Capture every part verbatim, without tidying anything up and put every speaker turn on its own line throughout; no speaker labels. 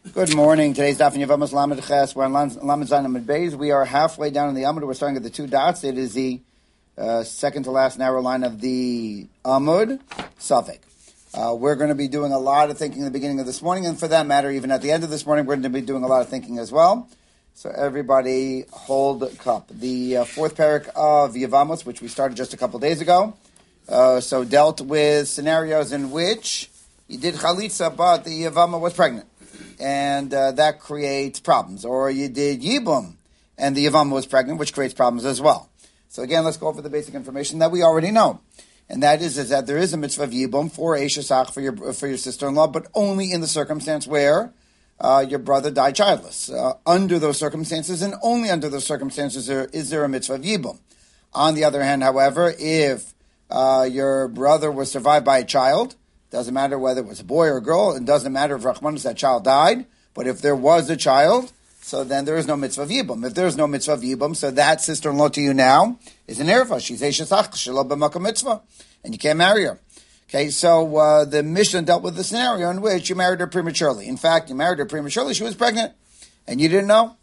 Good morning. Today's Daf in Yevamos Lamed Ches. We're on Lamed Zayin Amud Beis. We are halfway down in the Amud. We're starting at the two dots. It is the uh, second to last narrow line of the Amud, Suffolk. Uh, we're going to be doing a lot of thinking in the beginning of this morning, and for that matter, even at the end of this morning, we're going to be doing a lot of thinking as well. So everybody hold cup. The uh, fourth parak of Yevamos, which we started just a couple days ago, uh, so dealt with scenarios in which you did chalitza, but the Yevama was pregnant. And uh, that creates problems. Or you did Yibum, and the Yavama was pregnant, which creates problems as well. So again, let's go over the basic information that we already know. And that is, is that there is a mitzvah of Yibum for Eishasach, for your for your sister-in-law, but only in the circumstance where uh, your brother died childless. Uh, under those circumstances, and only under those circumstances, there, is there a mitzvah of Yibum. On the other hand, however, if uh, your brother was survived by a child, doesn't matter whether it was a boy or a girl. It doesn't matter if Rachmanis, that child died. But if there was a child, so then there is no mitzvah of Yibum. If there is no mitzvah of Yibum, so that sister-in-law to you now is an erva. She's Eishasach, Shelo b'makom mitzvah. And you can't marry her. Okay, so uh, the Mishnah dealt with the scenario in which you married her prematurely. In fact, you married her prematurely. She was pregnant. And you didn't know.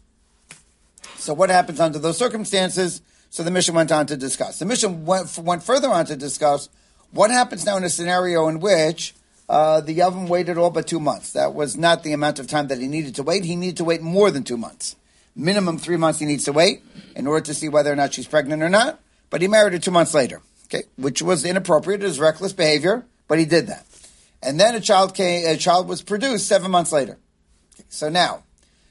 So what happens under those circumstances? So the Mishnah went on to discuss. The Mishnah went, went further on to discuss what happens now in a scenario in which uh, the Yavam waited all but two months? That was not the amount of time that he needed to wait. He needed to wait more than two months. Minimum three months he needs to wait in order to see whether or not she's pregnant or not. But he married her two months later, okay, which was inappropriate. It was reckless behavior, but he did that. And then a child came, a child was produced seven months later. Okay, so now,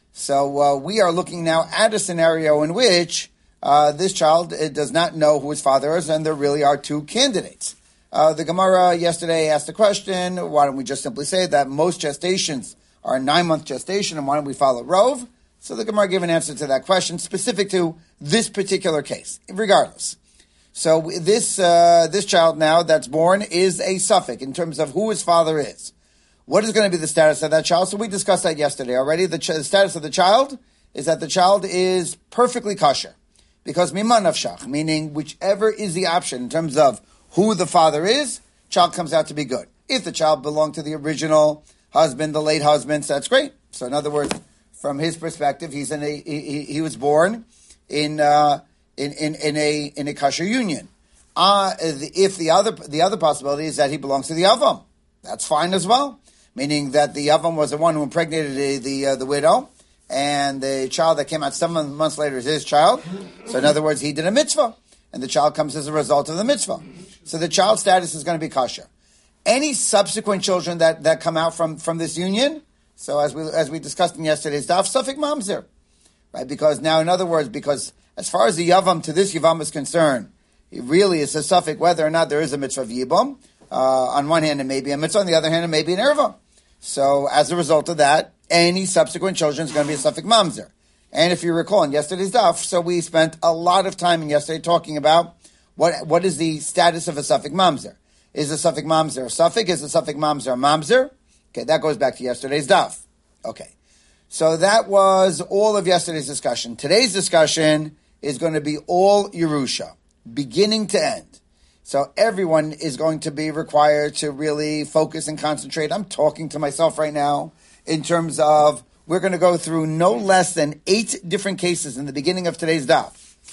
so uh, we are looking now at a scenario in which uh, this child it does not know who his father is, and there really are two candidates. Uh, the Gemara yesterday asked the question, why don't we just simply say that most gestations are a nine-month gestation, and why don't we follow Rove? So the Gemara gave an answer to that question specific to this particular case, regardless. So this uh, this child now that's born is a suffix in terms of who his father is. What is going to be the status of that child? So we discussed that yesterday already. The, ch- the status of the child is that the child is perfectly kosher, because miman nafshach, meaning whichever is the option in terms of who the father is, child comes out to be good. If the child belonged to the original husband, the late husband, so that's great. So in other words, from his perspective, he's in a he, he was born in uh, in, in in a in a kosher union. Uh, if the other the other possibility is that he belongs to the Yavam, that's fine as well. Meaning that the Yavam was the one who impregnated the the, uh, the widow, and the child that came out seven months later is his child. So in other words, he did a mitzvah, and the child comes as a result of the mitzvah. So the child status is going to be kosher. Any subsequent children that, that come out from, from this union, so as we as we discussed in yesterday's daf, Suffolk mamzer, right? Because now, in other words, because as far as the yavam to this yavam is concerned, it really is a suffix whether or not there is a mitzvah of yibum. Uh, on one hand, it may be a mitzvah. On the other hand, it may be an erva. So as a result of that, any subsequent children is going to be a suffix mamzer. And if you recall in yesterday's daf, so we spent a lot of time in yesterday talking about What what is the status of a suffix mamzer? Is a suffix mamzer a suffix? Is a suffix mamzer a mamzer? Okay, that goes back to yesterday's daf. Okay, so that was all of yesterday's discussion. Today's discussion is going to be all Yerusha, beginning to end. So everyone is going to be required to really focus and concentrate. I'm talking to myself right now in terms of we're going to go through no less than eight different cases in the beginning of today's daf,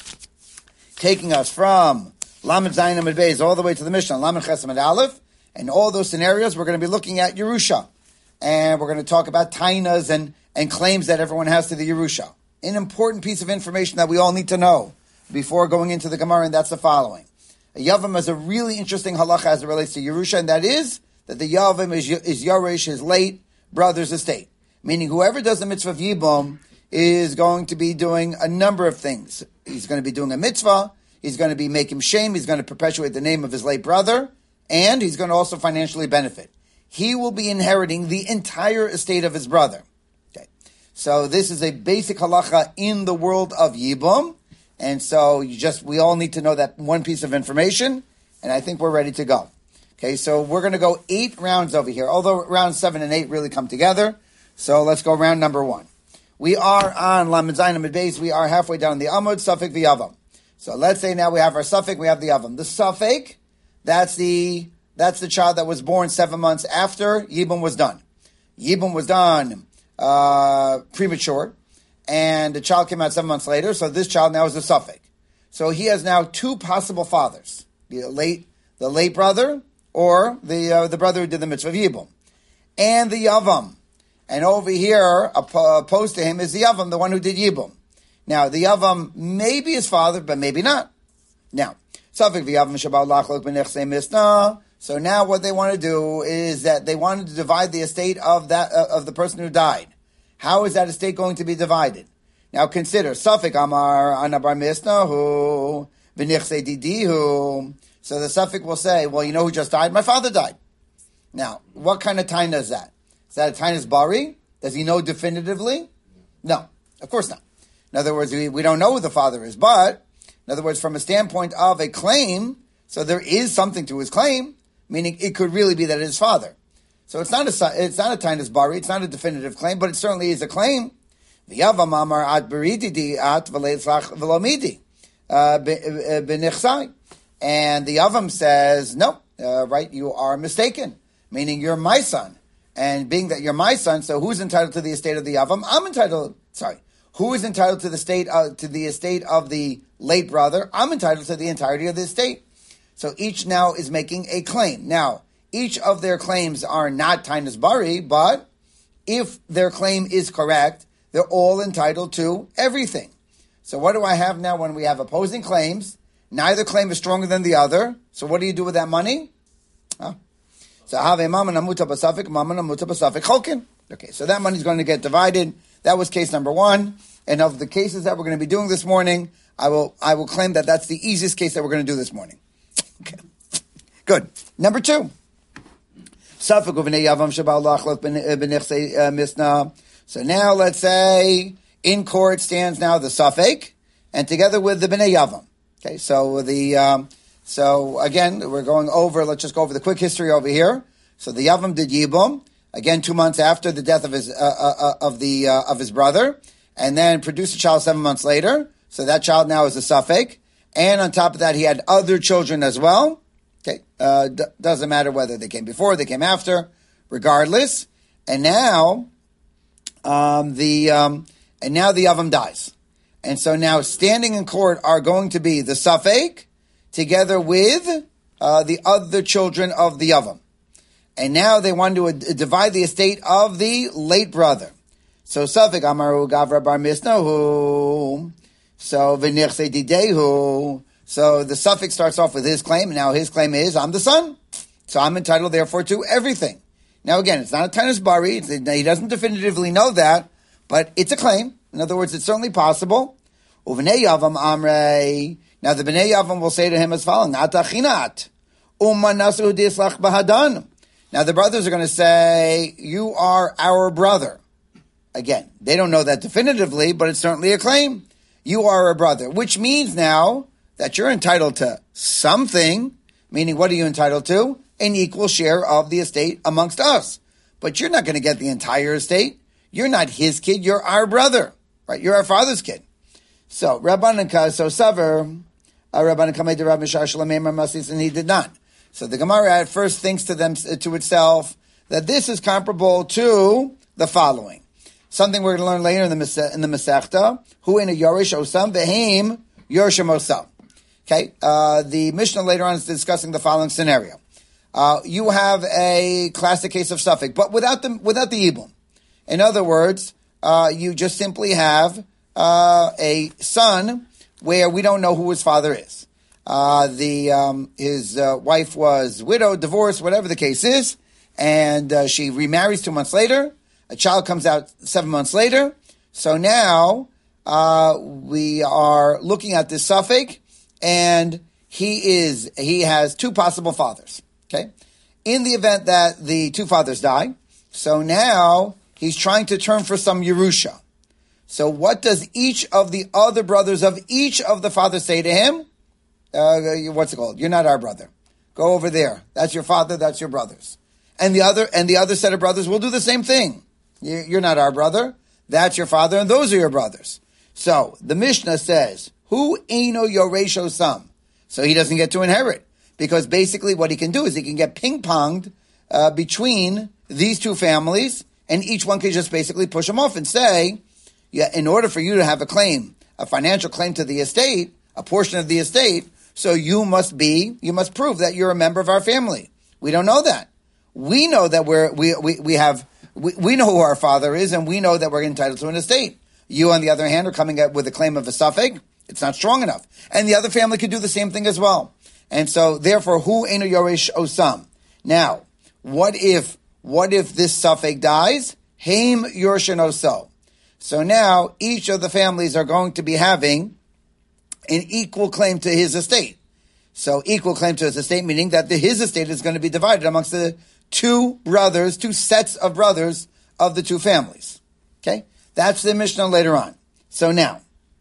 taking us from Lamed Zayin Amud Beis all the way to the Mishnah, Lamed Ches Amud Aleph, and all those scenarios we're going to be looking at Yerusha. And we're going to talk about tainas and, and claims that everyone has to the Yerusha. An important piece of information that we all need to know before going into the Gemara, and that's the following. A Yavam has a really interesting halacha as it relates to Yerusha, and that is that the Yavam is, is Yaresh, his late brother's estate. Meaning whoever does the mitzvah of Yibum is going to be doing a number of things. He's going to be doing a mitzvah, he's going to be making shame, he's going to perpetuate the name of his late brother, and he's going to also financially benefit. He will be inheriting the entire estate of his brother. Okay, so this is a basic halacha in the world of Yibum, and so you just we all need to know that one piece of information, and I think we're ready to go. Okay, so we're going to go eight rounds over here, although rounds seven and eight really come together. So let's go round number one. We are on Lamed Zayin Amud Beis. We are halfway down the Amud, Suffolk v'Yavam. So let's say now we have our Suffolk, we have the Yavam. The Suffolk, that's the that's the child that was born seven months after Yibum was done. Yibum was done uh, premature, and the child came out seven months later, so this child now is a suffix. So he has now two possible fathers, the late the late brother or the uh, the brother who did the mitzvah of Yibum, and the Yavam. And over here, opposed to him, is the Yavam, the one who did Yibum. Now, the Yavam may be his father, but maybe not. Now, suffix v'Yavam shabal lachlok b'nechsei misna. So now what they want to do is that they wanted to divide the estate of that uh, of the person who died. How is that estate going to be divided? Now consider, suffix amar anabar misnahu v'nechsei didihu. So the suffix will say, well, you know who just died? My father died. Now, what kind of taina is that? Is that a tainus bari? Does he know definitively? No, of course not. In other words, we, we don't know who the father is, but, in other words, from a standpoint of a claim, so there is something to his claim, meaning it could really be that it's his father. So it's not a it's not a tainus bari, it's not a definitive claim, but it certainly is a claim. V'yavam amar at berididi at v'leitzlach v'lomidi b'nechsai. And the Yavam says, no, uh, right, you are mistaken, meaning you're my son. And being that you're my son, so who's entitled to the estate of the Yavam? I'm entitled, sorry, who is entitled to the state uh, to the estate of the late brother? I'm entitled to the entirety of the estate. So each now is making a claim. Now, each of their claims are not tainus bari, but if their claim is correct, they're all entitled to everything. So what do I have now when we have opposing claims? Neither claim is stronger than the other. So what do you do with that money? Huh? So have a mama namuta basafik, mama namuta basafik cholkin. Okay, so that money is going to get divided. That was case number one. And of the cases that we're going to be doing this morning, I will I will claim that that's the easiest case that we're going to do this morning. Okay, good. Number two. So now let's say in court stands now the suffix and together with the bnei yavam. Okay, so the um, so again we're going over. Let's just go over the quick history over here. So the Yavam did Yibum again two months after the death of his uh, uh, of the uh, of his brother, and then produced a child seven months later. So that child now is a suffix, and on top of that he had other children as well. Okay, uh, d- doesn't matter whether they came before, they came after, regardless. And now um, the um, and now the Yavam dies. And so now standing in court are going to be the suffix together with uh, the other children of the Yavam. And now they want to uh, divide the estate of the late brother. So suffix amaru gavra bar misnahu. So v'nichse didehu. So the suffix starts off with his claim. Now his claim is, I'm the son. So I'm entitled therefore to everything. Now again, it's not a tainus bari. He doesn't definitively know that, but it's a claim. In other words, it's certainly possible. Uvnei Yavam Amrei. Now the Bnei Yavam will say to him as following: Atachinat umanasu dislach bahadan. Now the brothers are going to say, "You are our brother." Again, they don't know that definitively, but it's certainly a claim. You are a brother, which means now that you're entitled to something. Meaning, what are you entitled to? An equal share of the estate amongst us. But you're not going to get the entire estate. You're not his kid. You're our brother. Right, you're our father's kid. So Rabbanan so Saver, Rabbanan Kamei de Rabbi Mishar Shalameim Masis, and he did not. So the Gemara at first thinks to them to itself that this is comparable to the following, something we're going to learn later in the in the Masechta. Who in a Yorish Osam Vehim Yorshim Osam. Okay, uh, the Mishnah later on is discussing the following scenario. Uh, you have a classic case of suffix, but without the without the Yibum. In other words, uh, you just simply have uh, a son where we don't know who his father is. Uh, the um, his uh, wife was widowed, divorced, whatever the case is, and uh, she remarries two months later. A child comes out seven months later. So now uh, we are looking at this suffix, and he is he has two possible fathers. Okay, in the event that the two fathers die, so now he's trying to turn for some Yerusha. So what does each of the other brothers of each of the fathers say to him? Uh, what's it called? You're not our brother. Go over there. That's your father. That's your brothers. And the other and the other set of brothers will do the same thing. You're not our brother. That's your father, and those are your brothers. So the Mishnah says, "Who eino yoresho sam?" So he doesn't get to inherit, because basically what he can do is he can get ping-ponged uh, between these two families, and each one can just basically push them off and say, yeah, in order for you to have a claim, a financial claim to the estate, a portion of the estate, so you must be, you must prove that you're a member of our family. We don't know that. We know that we're, we, we, we have, we, we know who our father is, and we know that we're entitled to an estate. You, on the other hand, are coming up with a claim of a suffix. It's not strong enough. And the other family could do the same thing as well. And so, therefore, who enu yoresh osam? Now, what if, what if this suffix dies? Haim yorshin oso. So now, each of the families are going to be having an equal claim to his estate. So equal claim to his estate, meaning that the, his estate is going to be divided amongst the two brothers, two sets of brothers of the two families. Okay? That's the Mishnah later on. So now,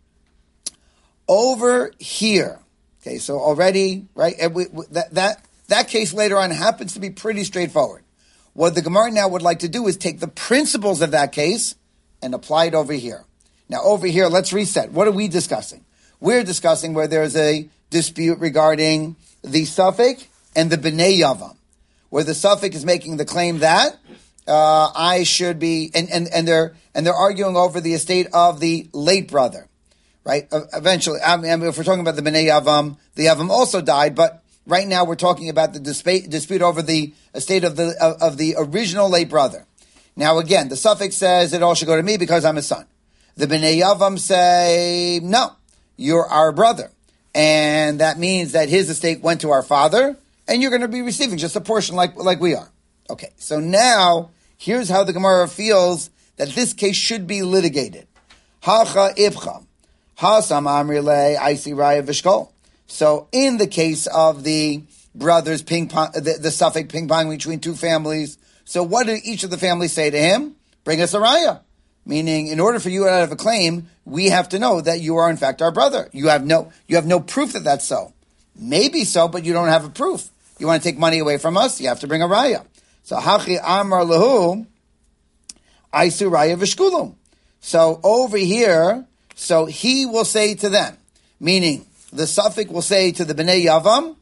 over here, okay, so already, right, we, we, that, that, that case later on happens to be pretty straightforward. What the Gemara now would like to do is take the principles of that case and apply it over here. Now over here, let's reset. What are we discussing? We're discussing where there's a dispute regarding the suffix and the bnei yavam, where the suffix is making the claim that uh, I should be, and, and, and they're and they're arguing over the estate of the late brother, right? Uh, eventually, I mean, if we're talking about the bnei yavam, the yavam also died, but right now we're talking about the dispute, dispute over the estate of the of, of the original late brother. Now again, the suffix says it all should go to me because I'm a son. The bnei yavam say no. You're our brother. And that means that his estate went to our father, and you're going to be receiving just a portion like, like we are. Okay, so now, here's how the Gemara feels that this case should be litigated. Hacha ibcha. Hasam amrile aisi raya vishkol. So, in the case of the brothers ping pong, the, the suffix ping pong between two families, so what did each of the families say to him? Bring us a raya. Meaning, in order for you to have a claim, we have to know that you are in fact our brother. You have no, you have no proof that that's so. Maybe so, but you don't have a proof. You want to take money away from us? You have to bring a raya. So hachi amar lahu, aisu raya v'shkulum. So over here, so he will say to them, meaning the suffix will say to the bnei yavam,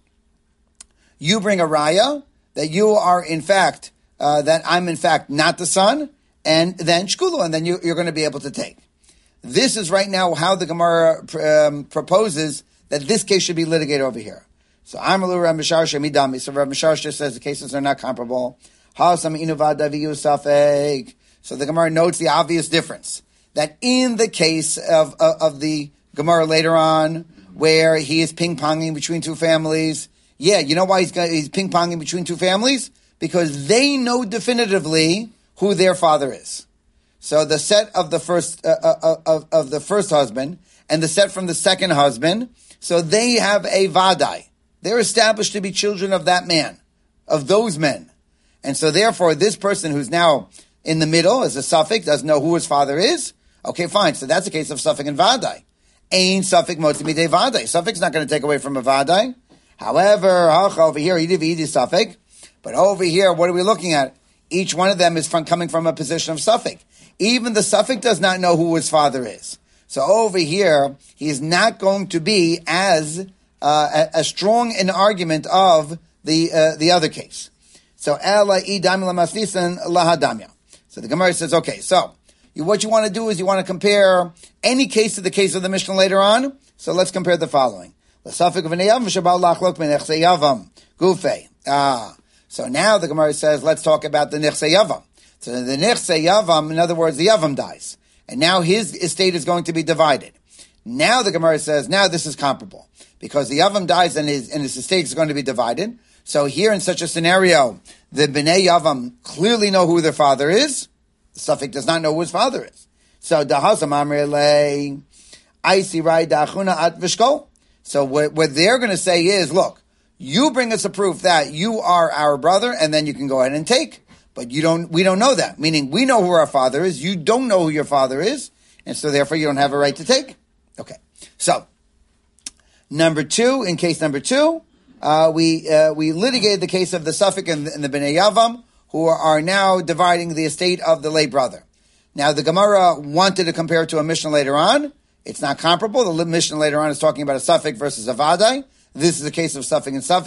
you bring a raya that you are in fact uh, that I'm in fact not the son. And then shkulu, and then you, you're going to be able to take. This is right now how the Gemara um, proposes that this case should be litigated over here. So Amalu Rav Misharsha Midami. So Rav Misharsha says the cases are not comparable. Hasam inuvad daviyu safek. So the Gemara notes the obvious difference that in the case of of, of the Gemara later on, where he is ping ponging between two families, yeah, you know why he's got, he's ping ponging between two families? Because they know definitively who their father is. So the set of the first uh, uh, of, of the first husband and the set from the second husband, so they have a vadai. They're established to be children of that man, of those men. And so therefore, this person who's now in the middle as a suffix doesn't know who his father is. Okay, fine. So that's a case of suffix and vadai. Ain suffix motimide vadai. Suffix not going to take away from a vadai. However, over here, idi suffix. But over here, what are we looking at? Each one of them is from coming from a position of suffix. Even the suffix does not know who his father is. So over here, he is not going to be as uh, as strong an argument of the uh, the other case. So ela idam lamaslisan lahadamya. So the Gemara says, okay, so you, what you want to do is you want to compare any case to the case of the Mishnah later on. So let's compare the following. Ah. So now the Gemara says, let's talk about the Nechse Yavam. So the Nechse Yavam, in other words, the Yavam dies. And now his estate is going to be divided. Now the Gemara says, now this is comparable. Because the Yavam dies and his, and his estate is going to be divided. So here in such a scenario, the Bnei Yavam clearly know who their father is. The suffix does not know who his father is. So Dahasam Amrele, Aisi Rai Dachuna At Vishko. So what, what they're going to say is, look, you bring us a proof that you are our brother, and then you can go ahead and take. But you don't. We don't know that. Meaning, we know who our father is. You don't know who your father is, and so therefore you don't have a right to take. Okay. So, number two, in case number two, uh, we uh, we litigated the case of the suffix and, and the Bnei Yavam, who are, are now dividing the estate of the late brother. Now, the Gemara wanted to compare it to a Mishnah later on. It's not comparable. The Mishnah later on is talking about a suffix versus a vadai. This is a case of suffix and suffix.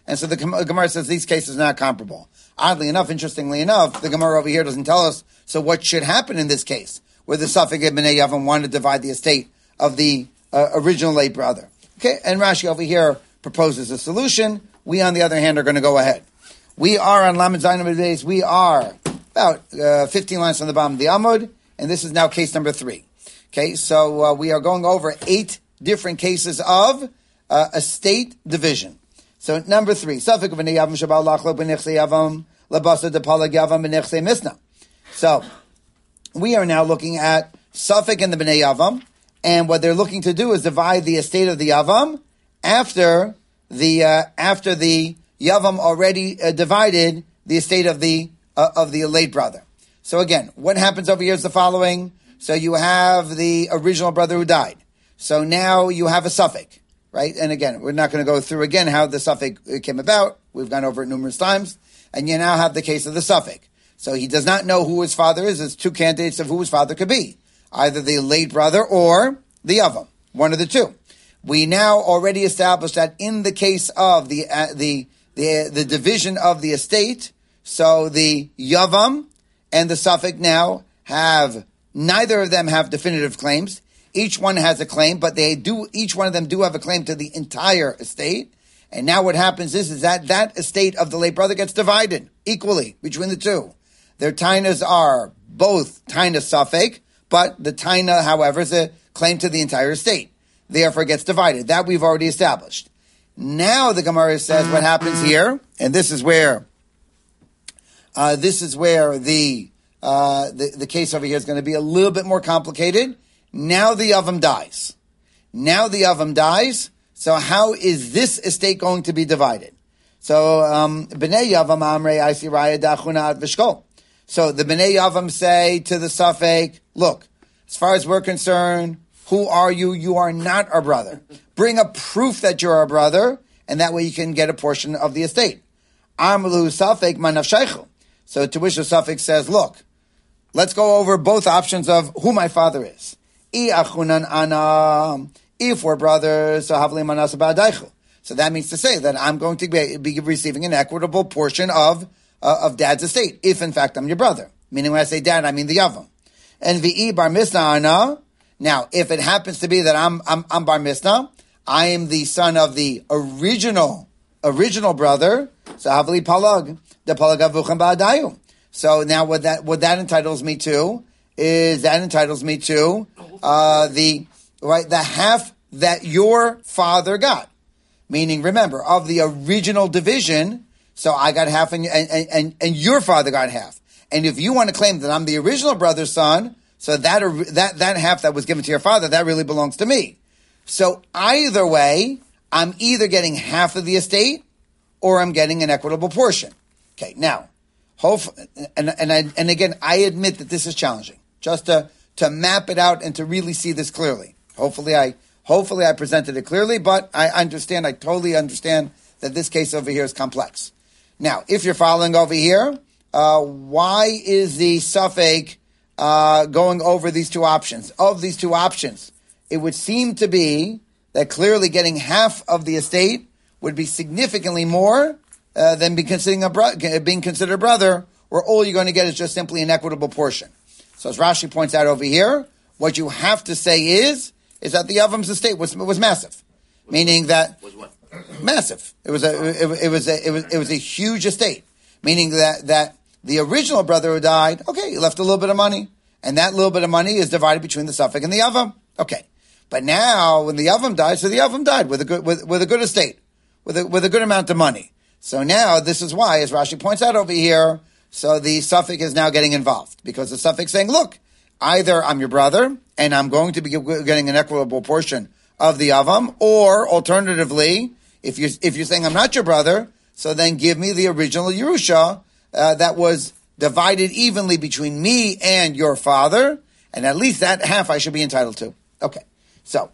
And so the Gemara says these cases are not comparable. Oddly enough, interestingly enough, the Gemara over here doesn't tell us, so what should happen in this case, where the Safek B'nai Yavam wanted to divide the estate of the uh, original late brother. Okay, and Rashi over here proposes a solution. We, on the other hand, are going to go ahead. We are on Lamed Zayin Amud Beis. We are about uh, fifteen lines from the bottom of the Amud, and this is now case number three. Okay, so uh, we are going over eight different cases of uh, estate division. So number three, Safek B'nai Yavam Shabal Lachlo B'nechse Yavam Labasa Depalag Yavam B'nechse Misna. So we are now looking at Safek and the B'nai Yavam, and what they're looking to do is divide the estate of the Yavam after the uh, after the Yavam already uh, divided the estate of the uh, of the late brother. So again, what happens over here is the following. So you have the original brother who died. So now you have a Safek, right? And again, we're not going to go through again how the Safek came about. We've gone over it numerous times. And you now have the case of the Safek. So he does not know who his father is. There's two candidates of who his father could be. Either the late brother or the Yavam. One of the two. We now already established that in the case of the uh, the the the division of the estate, so the Yavam and the Safek now have, neither of them have definitive claims. Each one has a claim, but they do, each one of them do have a claim to the entire estate. And now what happens is, is that that estate of the late brother gets divided equally between the two. Their tainas are both taina Safek, but the taina, however, is a claim to the entire estate. Therefore, it gets divided. That we've already established. Now the Gemara says what happens here, and this is where uh, this is where the, uh, the the case over here is going to be a little bit more complicated. Now the Yavam dies. Now the Yavam dies. So how is this estate going to be divided? So um, B'nai Yavam Amrei Aisi Raya Dachuna Ad V'Shkol. So the B'nai Yavam say to the Safek, look, as far as we're concerned, who are you? You are not our brother. Bring a proof that you're our brother, and that way you can get a portion of the estate. Amru Safek Manafshaychu. So to which the Safek says, look, let's go over both options of who my father is. I achunan ana. If we're brothers, so havli manas ba'adaychu. So that means to say that I'm going to be, be receiving an equitable portion of uh, of dad's estate, if in fact I'm your brother. Meaning when I say dad, I mean the Yavam. And v'i bar misna ana. Now, if it happens to be that I'm I'm, I'm bar misna, I am the son of the original original brother. So havli palag, the palag avuchem ba'adayu. So now what that what that entitles me to is that entitles me to uh, the right the half that your father got. Meaning, remember, of the original division, so I got half and and, and, and your father got half. And if you want to claim that I'm the original brother's son, so that that that half that was given to your father, that really belongs to me. So either way, I'm either getting half of the estate or I'm getting an equitable portion. Okay, now, hopefully, and and I, and again, I admit that this is challenging, just to to map it out and to really see this clearly. Hopefully, I hopefully I presented it clearly, but I understand, I totally understand that this case over here is complex. Now, if you're following over here, uh, why is the Safek uh, going over these two options? Of these two options, it would seem to be that clearly getting half of the estate would be significantly more uh, than be considering a bro- being considered a brother, where all you're going to get is just simply an equitable portion. So as Rashi points out over here, what you have to say is, is that the Yavam's estate was was massive. Was Meaning
what?
that...
Was what?
Massive. It was a it, it was a it was it was a huge estate. Meaning that that the original brother who died, okay, he left a little bit of money, and that little bit of money is divided between the Safek and the Yavam. Okay, but now when the Yavam died, so the Yavam died with a good with, with a good estate, with a with a good amount of money. So now this is why, as Rashi points out over here, so the Safek is now getting involved because the Safek is saying, look, either I'm your brother and I'm going to be getting an equitable portion of the Yavam, or alternatively, If you're, if you're saying I'm not your brother, so then give me the original Yerusha uh, that was divided evenly between me and your father, and at least that half I should be entitled to. Okay, so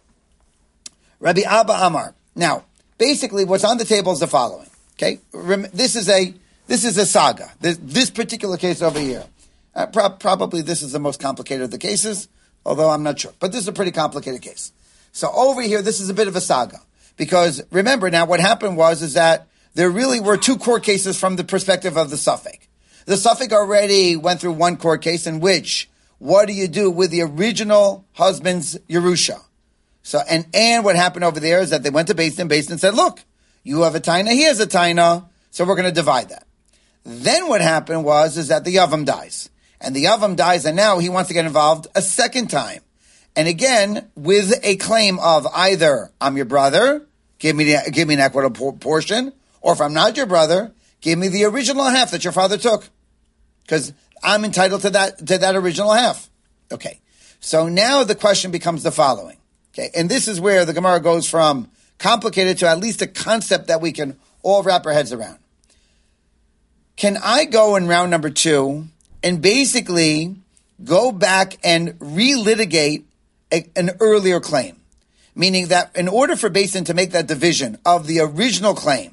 Rabbi Abba Amar. Now, basically, what's on the table is the following. Okay, this is a this is a saga. This, this particular case over here, uh, pro- probably this is the most complicated of the cases, although I'm not sure. But this is a pretty complicated case. So over here, this is a bit of a saga. Because remember now, what happened was is that there really were two court cases from the perspective of the Suffolk. The Suffolk already went through one court case in which, what do you do with the original husband's Yerusha? So, and, and what happened over there is that they went to Beis Din, Beis Din said, look, you have a taina, he has a taina, so we're going to divide that. Then what happened was, is that the Yavam dies. And the Yavam dies, and now he wants to get involved a second time. And again, with a claim of either, I'm your brother, give me the, give me an equitable portion, or if I'm not your brother, give me the original half that your father took. Because I'm entitled to that, to that original half. Okay. So now the question becomes the following. Okay. And this is where the Gemara goes from complicated to at least a concept that we can all wrap our heads around. Can I go in round number two and basically go back and relitigate a, an earlier claim? Meaning that in order for Beis Din to make that division of the original claim,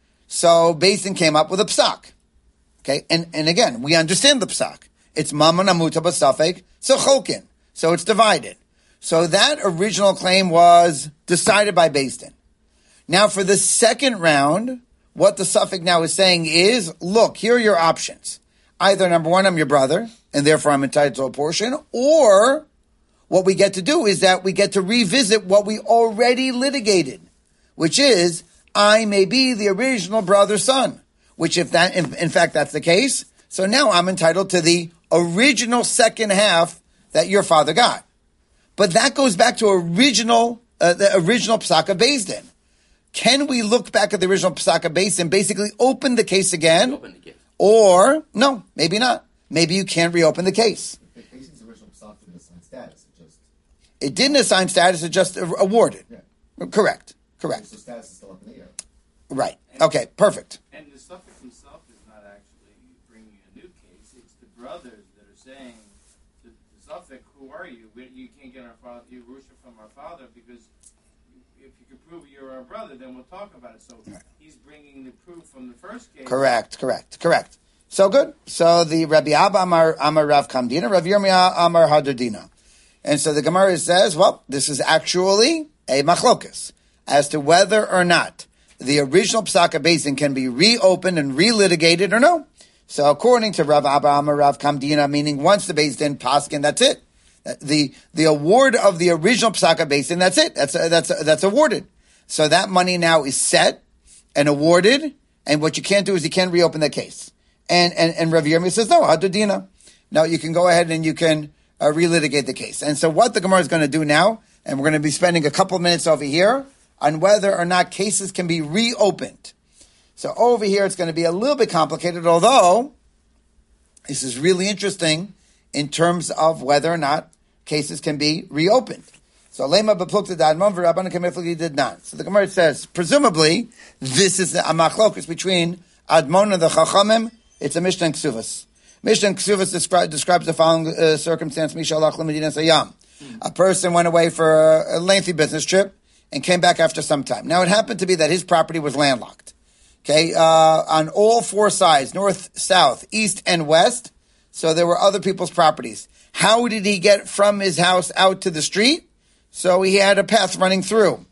so Beis Din came up with a psak. Okay, and, and again, we understand the psak. It's Mammon Amuta B'Safek, so Chokin. So it's divided. So that original claim was decided by Beis Din. Now for the second round, what the Suffolk now is saying is, look, here are your options. Either number one, I'm your brother, and therefore I'm entitled to a portion, or what we get to do is that we get to revisit what we already litigated, which is, I may be the original brother's son. Which if that, in, in fact, that's the case, so now I'm entitled to the original second half that your father got. But that goes back to original, uh, the original Psaka Beis Din. Can we look back at the original Psaka Beis Din and basically open the case again?
Open the case.
Or, no, maybe not. Maybe you can't reopen the case.
The case's original Psaka didn't assign status. It just...
It didn't assign status, it just awarded.
Yeah.
Correct, correct.
So status is still up in the air.
Right. Okay, perfect.
And the Suffolk himself is not actually bringing a new case. It's the brothers that are saying to the Suffolk, who are you? We, you can't get our father, Yerusha from our father, because if you can prove you're our brother, then we'll talk about it. So he's bringing the proof from the first case.
Correct, correct, correct. So good. So the Rabbi Abba Amar, Amar Rav Kamdina, Rav Yirmiyah Amar Hadardina. And so the Gemara says, well, this is actually a machlokas as to whether or not the original Psaka Beis Din can be reopened and relitigated or no. So according to Rav Abba Amar Rav Kamdina, meaning once the Beis Din paskin, that's it. The the award of the original Psaka Beis Din, that's it. That's that's that's awarded. So that money now is set and awarded, and what you can't do is you can't reopen the case. And and and Rav Yirmiyah says no, Hadudina. Now you can go ahead and you can uh, relitigate the case. And so what the Gemara is going to do now, and we're going to be spending a couple of minutes over here on whether or not cases can be reopened. So over here it's going to be a little bit complicated, although this is really interesting in terms of whether or not cases can be reopened. So Lema beplukta d'admon v'Rabbanu Kamifli did not. So the Gemara says, presumably, this is the machlokus between Admon and the Chachamim. It's a Mishnah and Ksuvas. Mishnah and Ksuvas descri- describes the following uh, circumstance: Mishalach l'Medinas Hayam. A person went away for a lengthy business trip and came back after some time. Now it happened to be that his property was landlocked. Okay, uh, on all four sides, north, south, east, and west. So there were other people's properties. How did he get from his house out to the street? So he had a path running through.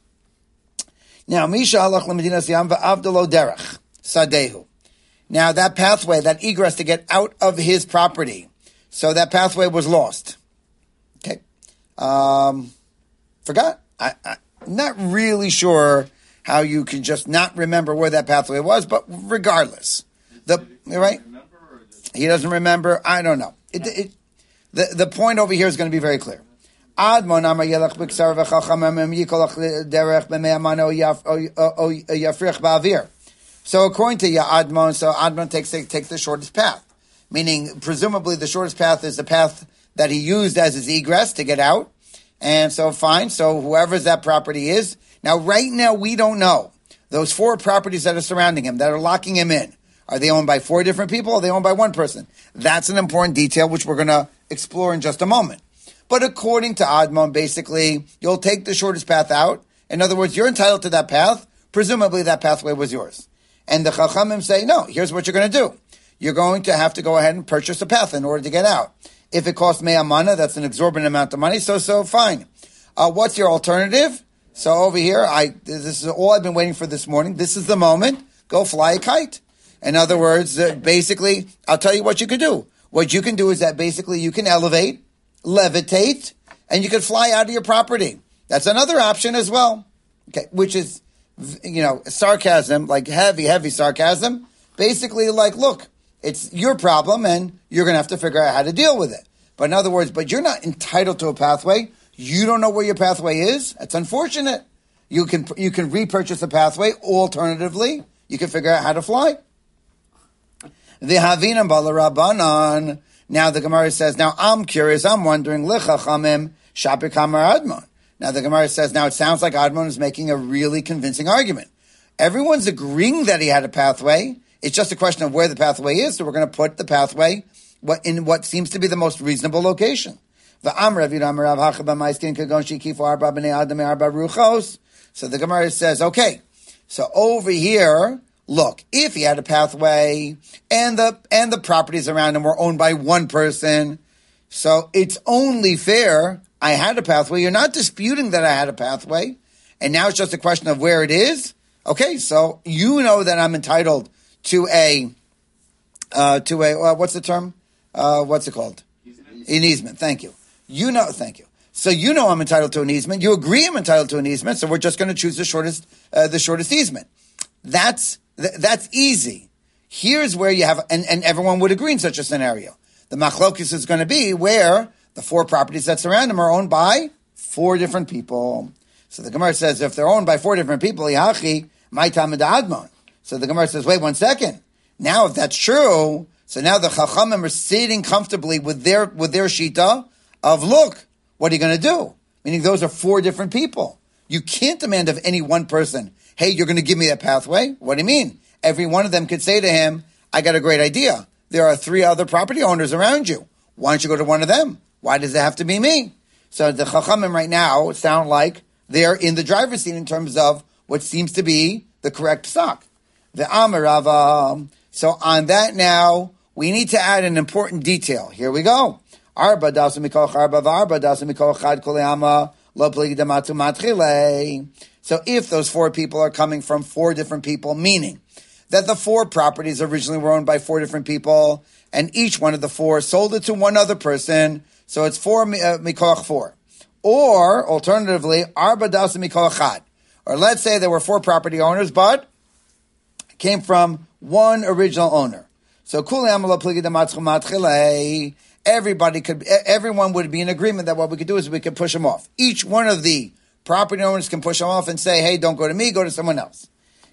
Now, Misha halach lemedinas yam va'avdalo derech sadehu. Now that pathway, that egress to get out of his property, so that pathway was lost. Okay, um, forgot. I, I, I'm not really sure how you can just not remember where that pathway was, but regardless, the right. He doesn't remember. I don't know. It, it, the the point over here is going to be very clear. Admon amar yelach b'ksar v'chachamim yikolach derech b'me'amano yafrich ba'avir. So according to Ya Admon, so Admon takes takes the shortest path, meaning presumably the shortest path is the path that he used as his egress to get out. And so fine. So whoever's that property is now, right now we don't know those four properties that are surrounding him that are locking him in. Are they owned by four different people or are they owned by one person? That's an important detail which we're going to explore in just a moment. But according to Admon, basically, you'll take the shortest path out. In other words, you're entitled to that path. Presumably that pathway was yours. And the Chachamim say, no, here's what you're going to do. You're going to have to go ahead and purchase a path in order to get out. If it costs me'amana, that's an exorbitant amount of money, so, so, fine. Uh, what's your alternative? So over here, I this is all I've been waiting for this morning. This is the moment. go fly a kite. In other words, uh, basically, I'll tell you what you could do. What you can do is that basically you can elevate, levitate, and you can fly out of your property. That's another option as well. Okay, which is, you know, sarcasm, like heavy, heavy sarcasm. Basically, like, look, it's your problem, and you're going to have to figure out how to deal with it. But in other words, but you're not entitled to a pathway. You don't know where your pathway is. That's unfortunate. You can you can repurchase a pathway. Alternatively, you can figure out how to fly. The Havinam Balarabanan. Now the Gemara says, now I'm curious, I'm wondering, Lichachamim Shapir Kamar Admon. Now the Gemara says, now it sounds like Admon is making a really convincing argument. Everyone's agreeing that he had a pathway. It's just a question of where the pathway is, so we're going to put the pathway in what seems to be the most reasonable location. So the Gemara says, okay, so over here, look, if he had a pathway and the and the properties around him were owned by one person, so it's only fair. I had a pathway. You're not disputing that I had a pathway, and now it's just a question of where it is. Okay, so you know that I'm entitled to a uh, to a uh, what's the term? Uh, what's it called? Easement. An easement. Thank you. You know. Thank you. So you know I'm entitled to an easement. You agree I'm entitled to an easement. So we're just going to choose the shortest uh, the shortest easement. That's th- that's easy. Here's where you have, and, and everyone would agree in such a scenario. The machlokis is going to be where the four properties that surround them are owned by four different people. So the Gemara says if they're owned by four different people, yachi my tamid admon. So the Gemara says, wait one second. Now, if that's true, so now the Chachamim are sitting comfortably with their with their shita of, look, what are you going to do? Meaning those are four different people. You can't demand of any one person, hey, you're going to give me that pathway? What do you mean? Every one of them could say to him, I got a great idea. There are three other property owners around you. Why don't you go to one of them? Why does it have to be me? So the Chachamim right now sound like they're in the driver's seat in terms of what seems to be the correct psak. The Amarava. So on that now, we need to add an important detail. Here we go. Arba dasu mikol arba varba dasu mikol chad koleyama lo pligi damatu matchile. So if those four people are coming from four different people, meaning that the four properties originally were owned by four different people, and each one of the four sold it to one other person, so it's four uh, mikol four. Or alternatively, arba dasu mikol chad. Or let's say there were four property owners, but came from one original owner. So everybody could, everyone would be in agreement that what we could do is we could push them off. Each one of the property owners can push them off and say, hey, don't go to me, go to someone else.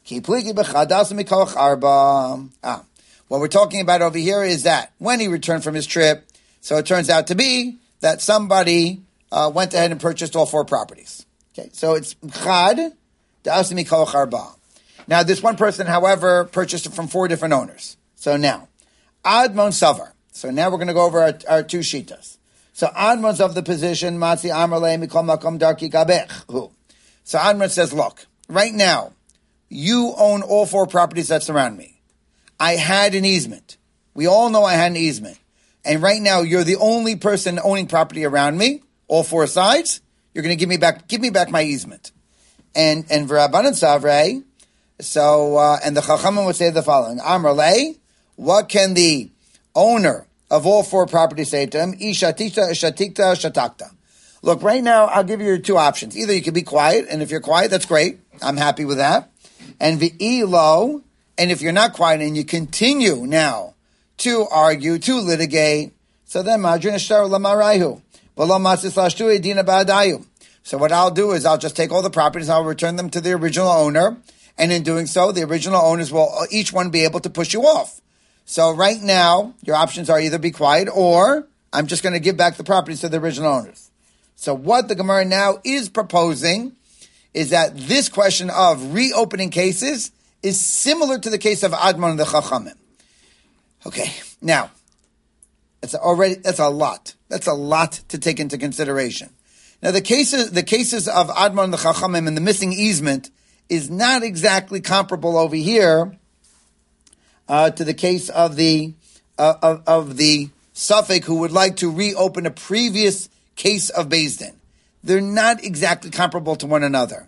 Ah, what we're talking about over here is that when he returned from his trip, so it turns out to be that somebody uh, went ahead and purchased all four properties. Okay, so it's chad da'as mikol charba. Now, this one person, however, purchased it from four different owners. So now, Admon Savar. So now we're going to go over our, our two shitas. So Admon's of the position, Matzi Amrle Mikol Makom Darki Gabech. Who? So Admon says, look, right now, you own all four properties that surround me. I had an easement. We all know I had an easement. And right now, you're the only person owning property around me, all four sides. You're going to give me back, give me back my easement. And, and V'Rabbanan Savrei, so, uh, and the Chachamim would say the following, Amrle, what can the owner of all four properties say to him? Ishatita, ishatikta, shatakta. Look, right now, I'll give you two options. Either you can be quiet, and if you're quiet, that's great. I'm happy with that. And v'ilo, and if you're not quiet and you continue now to argue, to litigate, so then madrin ashtar lamaraihu. V'lo masis lashtu edina ba'adayu. So what I'll do is I'll just take all the properties and I'll return them to the original owner. And in doing so, the original owners will each one be able to push you off. So right now, your options are either be quiet or I'm just going to give back the properties to the original owners. So what the Gemara now is proposing is that this question of reopening cases is similar to the case of Admon and the Chachamim. Okay, now, that's already, that's a lot. That's a lot to take into consideration. Now the cases, the cases of Admon and the Chachamim and the missing easement is not exactly comparable over here uh, to the case of the uh, of, of the Suffolk who would like to reopen a previous case of Beis Din. They're not exactly comparable to one another.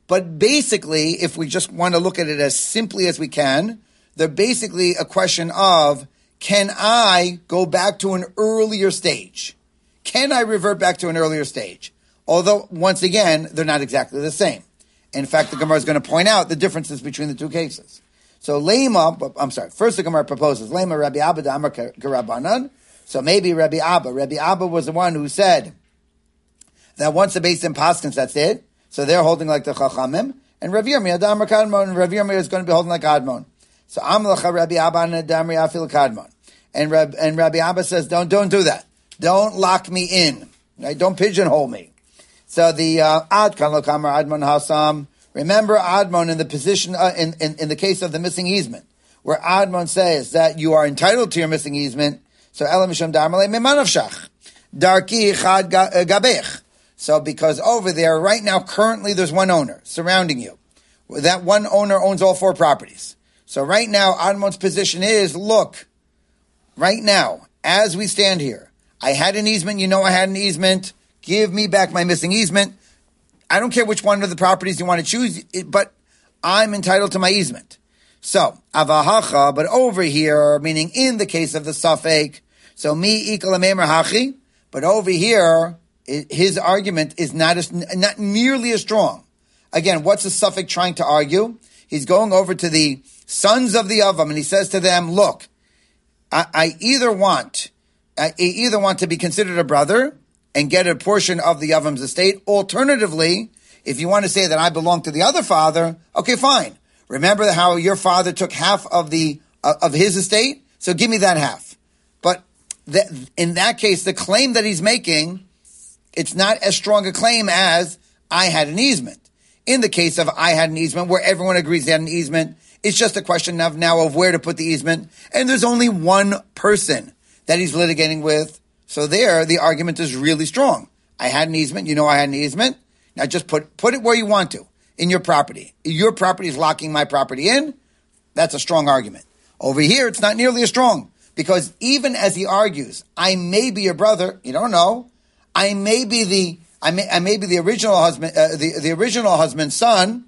But basically, if we just want to look at it as simply as we can, they're basically a question of, can I go back to an earlier stage? Can I revert back to an earlier stage? Although, once again, they're not exactly the same. In fact, the Gemara is going to point out the differences between the two cases. So, Lema, I'm sorry, first the Gemara proposes, Lema Rabbi Abba Damar Karabanan. So maybe Rabbi Abba. Rabbi Abba was the one who said that once the Beis Din paskins, that's it. So they're holding like the Chachamim. And Rav Yirmiyah, Damar Kadmon, and Rav Yirmiyah is going to be holding like Kadmon. So Amlacha Rabbi Abba and Damar Yafil Kadmon. And Rab, and Rabbi Abba says, don't, don't do that. Don't lock me in. Right? Don't pigeonhole me. So the uh, Ad Kan Lo Kamar Admon Hasam. Remember Admon in the position, uh, in, in, in the case of the missing easement, where Admon says that you are entitled to your missing easement. So Elam Misham Darmale Memanavshach. Darki Chad Gabech. So because over there, right now, currently there's one owner surrounding you. That one owner owns all four properties. So right now, Admon's position is, look, right now, as we stand here, I had an easement, you know I had an easement, give me back my missing easement. I don't care which one of the properties you want to choose, but I'm entitled to my easement. So, avahacha, but over here, meaning in the case of the Safek, so mi ikal amemer hachi, but over here, his argument is not as, not nearly as strong. Again, what's the Safek trying to argue? He's going over to the sons of the Avam, and he says to them, look, I, I either want, I either want to be considered a brother and get a portion of the Avam's estate. Alternatively, if you want to say that I belong to the other father, okay, fine. Remember how your father took half of the uh, of his estate? So give me that half. But th- in that case, the claim that he's making, it's not as strong a claim as I had an easement. In the case of I had an easement, where everyone agrees they had an easement, it's just a question of now of where to put the easement. And there's only one person that he's litigating with. So there, the argument is really strong. I had an easement. You know I had an easement. Now just put, put it where you want to in your property. Your property is locking my property in. That's a strong argument. Over here, it's not nearly as strong. Because even as he argues, I may be your brother. You don't know. I may be the, I may, I may be the original husband, uh, the, the original husband's son.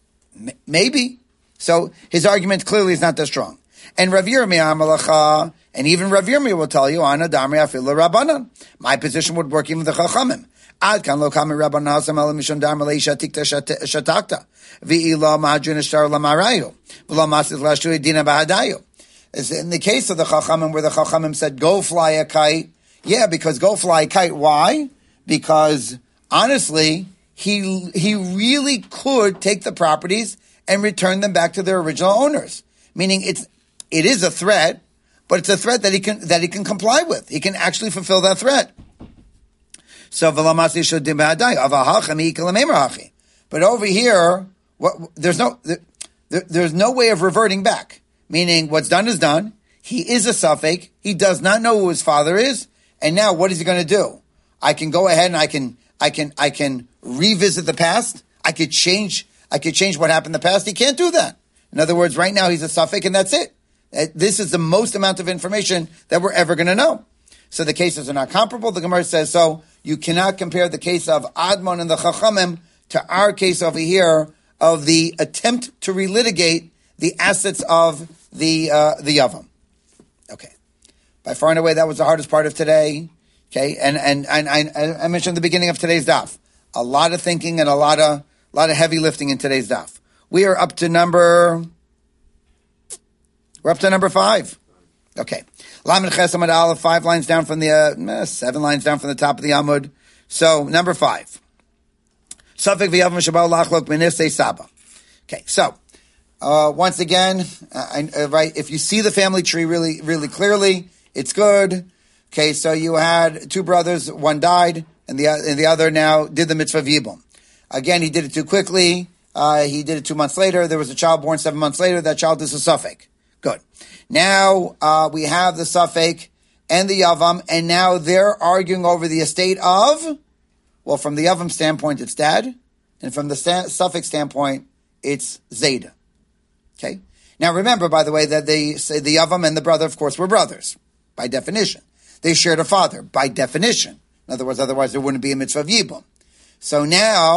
M- maybe. So his argument clearly is not that strong. And Rav Yirmiyah Amalacha, and even Rav Yirmiyah will tell you, Ana Damri Afil Rabbanan. My position would work even with the Chachamim. Ad kan lo kami Rabbanan Hasam Elam Mishon Damar Leisha Tikta Shatakta V'ila Mahadrin Ashtar Lamarayu V'la Masis Lashtui Dina Bahadayu. In the case of the Chachamim, where the Chachamim said, go fly a kite. Yeah, because go fly a kite. Why? Because honestly, he he really could take the properties and return them back to their original owners. Meaning it's it is a threat, but it's a threat that he can that he can comply with. He can actually fulfill that threat. So but over here, what, there's no there, there's no way of reverting back. Meaning, what's done is done. He is a Safek. He does not know who his father is, and now what is he going to do? I can go ahead and I can I can I can revisit the past. I could change I could change what happened in the past. He can't do that. In other words, right now he's a Safek, and that's it. This is the most amount of information that we're ever going to know. So the cases are not comparable. The Gemara says so. You cannot compare the case of Admon and the Chachamim to our case over here of the attempt to relitigate the assets of the uh, the Yavam. Okay, by far and away, that was the hardest part of today. Okay, and and and I, I mentioned at the beginning of today's daf, a lot of thinking and a lot of a lot of heavy lifting in today's daf. We are up to number. We're up to number five. Okay, Lamed Ches Amud Aleph, five lines down from the uh, seven lines down from the top of the Amud. So number five. Safek v'Yavam Shabal Lachlok B'Nisei Saba. Okay, so. Uh, once again, uh, I, uh, right, if you see the family tree really, really clearly, it's good. Okay, so you had two brothers, one died, and the, and the other now did the mitzvah of Yibum. Again, he did it too quickly. Uh, he did it two months later. There was a child born seven months later. That child is a Safek. Good. Now, uh, we have the Safek and the Yavam, and now they're arguing over the estate of, well, from the Yavam standpoint, it's dad, and from the Safek standpoint, it's Zayda. Okay. Now remember, by the way, that they say the Yavam and the brother, of course, were brothers by definition. They shared a father by definition. In other words, otherwise there wouldn't be a mitzvah of Yibum. So now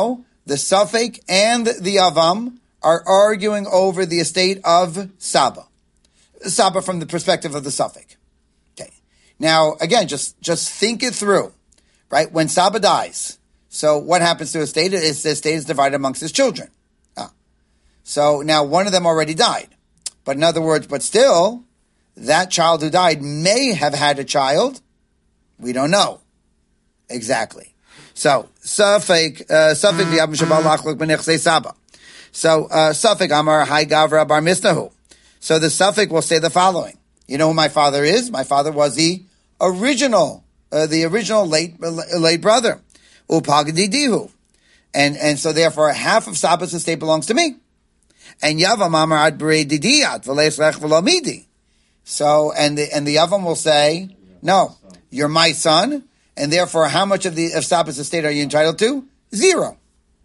the Safek and the Yavam are arguing over the estate of Saba. Saba from the perspective of the Safek. Okay. Now, again, just, just think it through, right? When Saba dies, so what happens to the estate? Is the estate is divided amongst his children. Ah. So now one of them already died. But in other words, but still, that child who died may have had a child. We don't know. Exactly. So, Safek, uh, Safek v'yavim shabal lachlok b'nechsei Saba. So, uh, Safek Amar Hai Gavra Bar Misnahu. So the Safek will say the following. You know who my father is? My father was the original, uh, the original late, uh, late brother. Upagadidihu. And, and so therefore half of Saba's estate belongs to me. And Yavam Amar Ad B'rei Didiyat V'leis Lech V'lo Midi. So, and the, and the Yavam will say, no, you're my son, and therefore how much of the, of Saba's estate are you entitled to? Zero.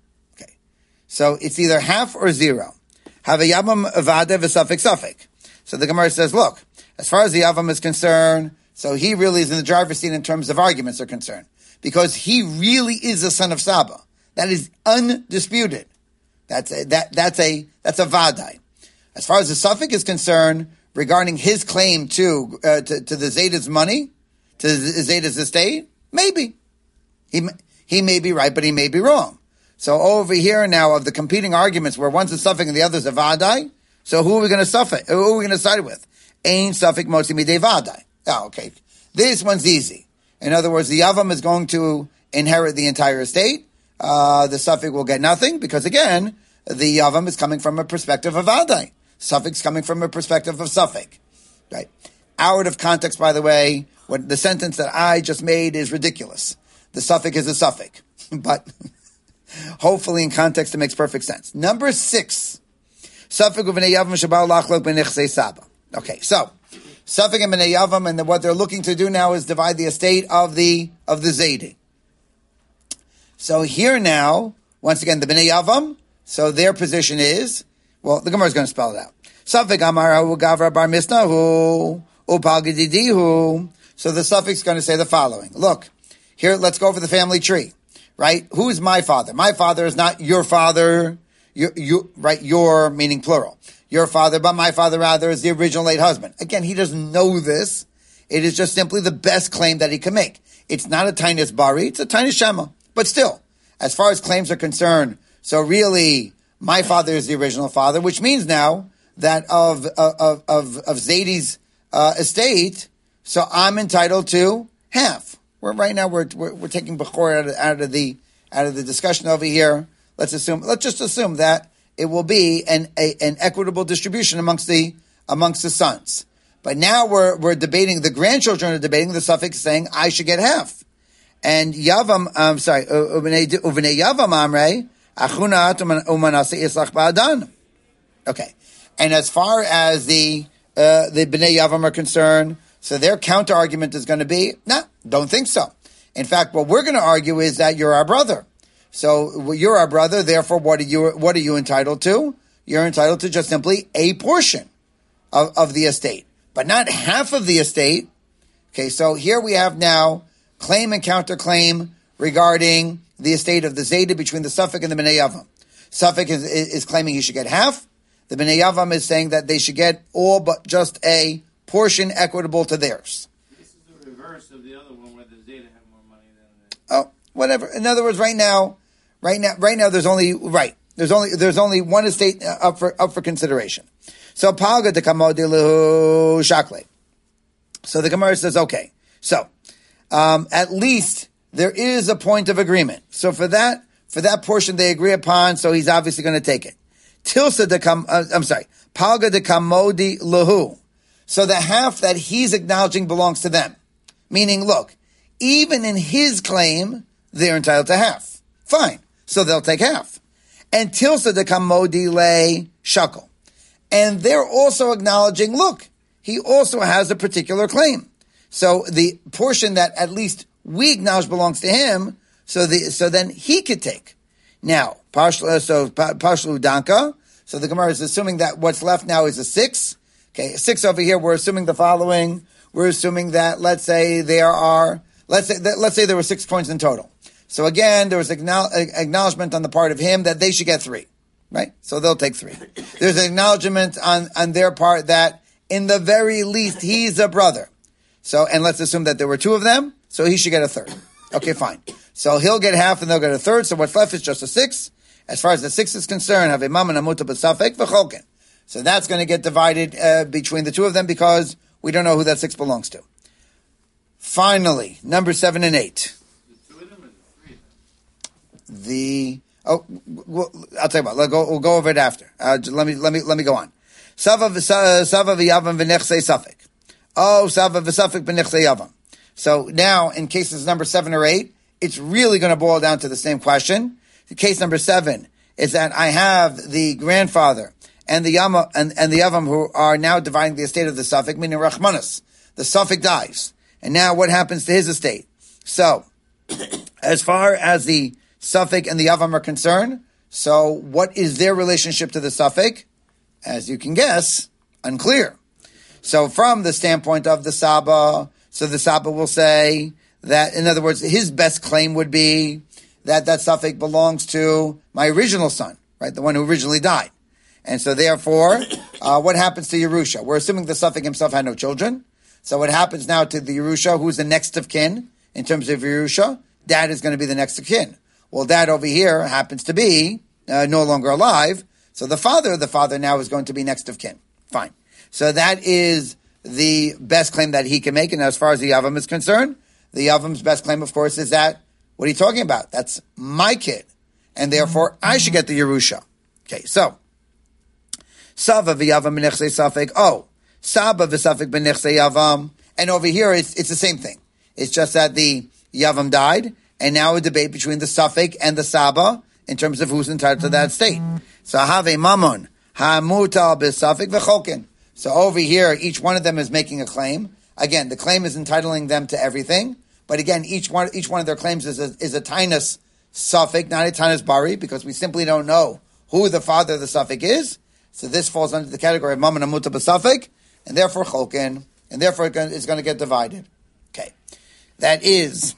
So it's either half or zero. Have a yavam avada v'safek safek. So the Gemara says, look, as far as the yavam is concerned, so he really is in the driver's seat in terms of arguments are concerned. Because he really is a son of Saba. That is undisputed. That's a, that, that's a, that's a vadai. As far as the safek is concerned, regarding his claim to, uh, to, to the Zayda's money, to the Zayda's estate, maybe. He, he may be right, but he may be wrong. So over here now of the competing arguments where one's a suffix and the other's a vadai, so who are we going to suffix? Who are we going to side with? Ain suffix motzi midei vadai. Oh, okay. This one's easy. In other words, the Yavam is going to inherit the entire estate. Uh, the suffix will get nothing because again, the Yavam is coming from a perspective of vadai. Suffix coming from a perspective of suffix. Right. Out of context, by the way, what the sentence that I just made is ridiculous. The suffix is a suffix. But hopefully in context it makes perfect sense. Number six. Safek u'vnei yavam shabal lachlok b'nechsei Saba. Okay, so Safek and b'nei yavam, and what they're looking to do now is divide the estate of the of the Zaydi. So here now, once again, the b'nei yavam, so their position is, well, the Gemara is going to spell it out. Safek amar hu gavra bar misnahu upagadidihu. So the suffix is going to say the following. Look, here, let's go over the family tree. Right? Who is my father? My father is not your father. You, you, right? Your, meaning plural. Your father, but my father rather is the original late husband. Again, he doesn't know this. It is just simply the best claim that he can make. It's not a tiniest bari, it's a tiny shema. But still, as far as claims are concerned, so really, my father is the original father, which means now that of, of, of, of Zaydi's, uh, estate, so I'm entitled to half. We're, right now, we're, we're, we're taking Bechor out of, out of the, out of the discussion over here. Let's assume, let's just assume that it will be an, a, an equitable distribution amongst the, amongst the sons. But now we're, we're debating, the grandchildren are debating the suffix saying, I should get half. And Yavam, I'm sorry, Uvnei Yavam Amrei, Achuna Umanase Islach Ba'adan. Okay. And as far as the, uh, the Bnei Yavam are concerned, so their counter argument is going to be, nah, don't think so. In fact, what we're going to argue is that you're our brother. So you're our brother, therefore what are you, what are you entitled to? You're entitled to just simply a portion of, of the estate, but not half of the estate. Okay, so here we have now claim and counterclaim regarding the estate of the Zayda between the Safek and the Bnei Yavam. Safek is, is claiming he should get half. The Bnei Yavam is saying that they should get all but just a portion equitable to theirs.
This is the reverse of the other one where the Zayda have more money than the...
Oh, whatever. In other words, right now, right now, right now, there's only right. There's only there's only one estate up for up for consideration. So palga de kamodilu shakle. So the Gemara says, okay, so um, at least there is a point of agreement. So for that for that portion they agree upon. So he's obviously going to take it. Tilsa de kam. Uh, I'm sorry. Palga de kamodi lahu. So the half that he's acknowledging belongs to them. Meaning, look, even in his claim, they're entitled to half. Fine. So they'll take half. And tilsa de kamodi le shakel. And they're also acknowledging, look, he also has a particular claim. So the portion that at least we acknowledge belongs to him, so the so then he could take. Now, Pashlu, so Pashlu Danka, so the Gemara is assuming that what's left now is a six. Okay, six over here, we're assuming the following. We're assuming that, let's say there are, let's say, that, let's say there were six points in total. So again, there was acknowledgement on the part of him that they should get three, right? So they'll take three. There's an acknowledgement on, on their part that in the very least, he's a brother. So, and let's assume that there were two of them, so he should get a third. Okay, fine. So he'll get half and they'll get a third, so what's left is just a six. As far as the six is concerned, have a mama namuta b'safek v'cholken. So that's going to get divided uh, between the two of them because we don't know who that six belongs to. Finally, number seven and eight.
The two of them or the three of them?
The oh, we'll, I'll tell you what. We'll go, we'll go over it after. Uh, let me let me let me go on. Sava v'sava v'yavam v'nechsei safek. Oh, sava v'safek v'nechsei yavam. So now, in cases number seven or eight, it's really going to boil down to the same question. The case number seven is that I have the grandfather and the yama and, and the yavam who are now dividing the estate of the safek, meaning Rachmanis. The safek dies. And now what happens to his estate? So, as far as the safek and the yavam are concerned, so what is their relationship to the safek? As you can guess, unclear. So from the standpoint of the Saba, so the Saba will say that, in other words, his best claim would be that that safek belongs to my original son, right? The one who originally died. And so therefore, uh, what happens to Yerusha? We're assuming the safek himself had no children. So what happens now to the Yerusha, who's the next of kin in terms of Yerusha? Dad is going to be the next of kin. Well, dad over here happens to be uh, no longer alive. So the father, the father now is going to be next of kin. Fine. So that is the best claim that he can make. And as far as the Yavam is concerned, the Yavam's best claim, of course, is that, what are you talking about? That's my kid. And therefore, I should get the Yerusha. Okay, so, Sava v'Yavam b'nechsei safek. Oh, Saba v'safek b'nechsei Yavam. And over here, it's, it's the same thing. It's just that the Yavam died, and now a debate between the safek and the Saba in terms of who's entitled to that state. So, have a mamon, ha-mutal b'safek v'cholken. So over here, each one of them is making a claim. Again, the claim is entitling them to everything. But again, each one each one of their claims is a, is a tainus suffix, not a tainus bari, because we simply don't know who the father of the suffix is. So this falls under the category of mammon amuta b'suffix, and therefore cholken, and therefore it's going to get divided. Okay. That is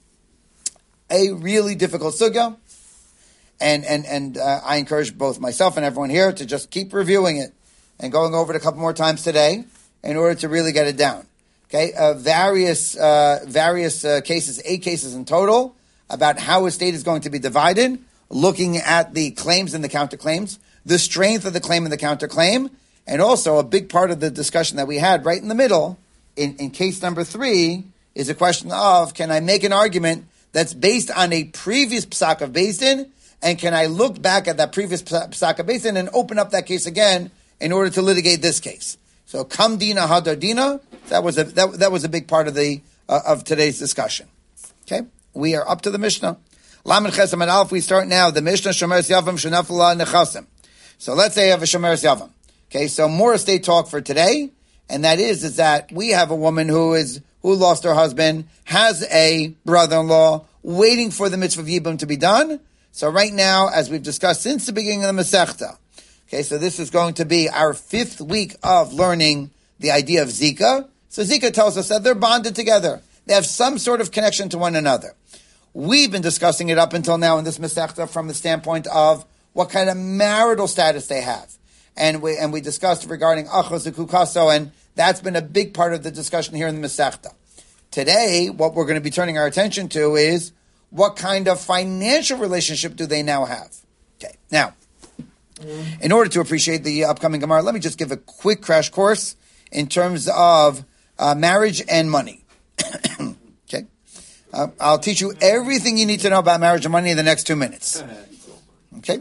a really difficult sugya. And, and, and uh, I encourage both myself and everyone here to just keep reviewing it and going over it a couple more times today in order to really get it down. Okay, uh, various uh, various uh, cases, eight cases in total, about how a state is going to be divided, looking at the claims and the counterclaims, the strength of the claim and the counterclaim, and also a big part of the discussion that we had right in the middle, in, in case number three, is a question of, can I make an argument that's based on a previous psak of Beis Din, and can I look back at that previous psak of Beis Din and open up that case again in order to litigate this case? So, kam dina hadar dina, that was a that, that was a big part of the uh, of today's discussion. Okay, we are up to the Mishnah. Lamed Ches Amud Aleph. We start now. The Mishnah Shomeres Yavam Shenafla Nechasim. So let's say you have a Shomeres Yavam. Okay, so more estate talk for today, and that is is that we have a woman who is who lost her husband, has a brother-in-law waiting for the mitzvah of Yibum to be done. So right now, as we've discussed since the beginning of the Masechta. Okay, so this is going to be our fifth week of learning the idea of Zika. So Zika tells us that they're bonded together. They have some sort of connection to one another. We've been discussing it up until now in this Masechta from the standpoint of what kind of marital status they have. And we and we discussed regarding Achos Kukaso, and that's been a big part of the discussion here in the Masechta. Today, what we're going to be turning our attention to is what kind of financial relationship do they now have? Okay, now, in order to appreciate the upcoming Gemara, let me just give a quick crash course in terms of uh, marriage and money. Okay? Uh, I'll teach you everything you need to know about marriage and money in the next two minutes. Okay?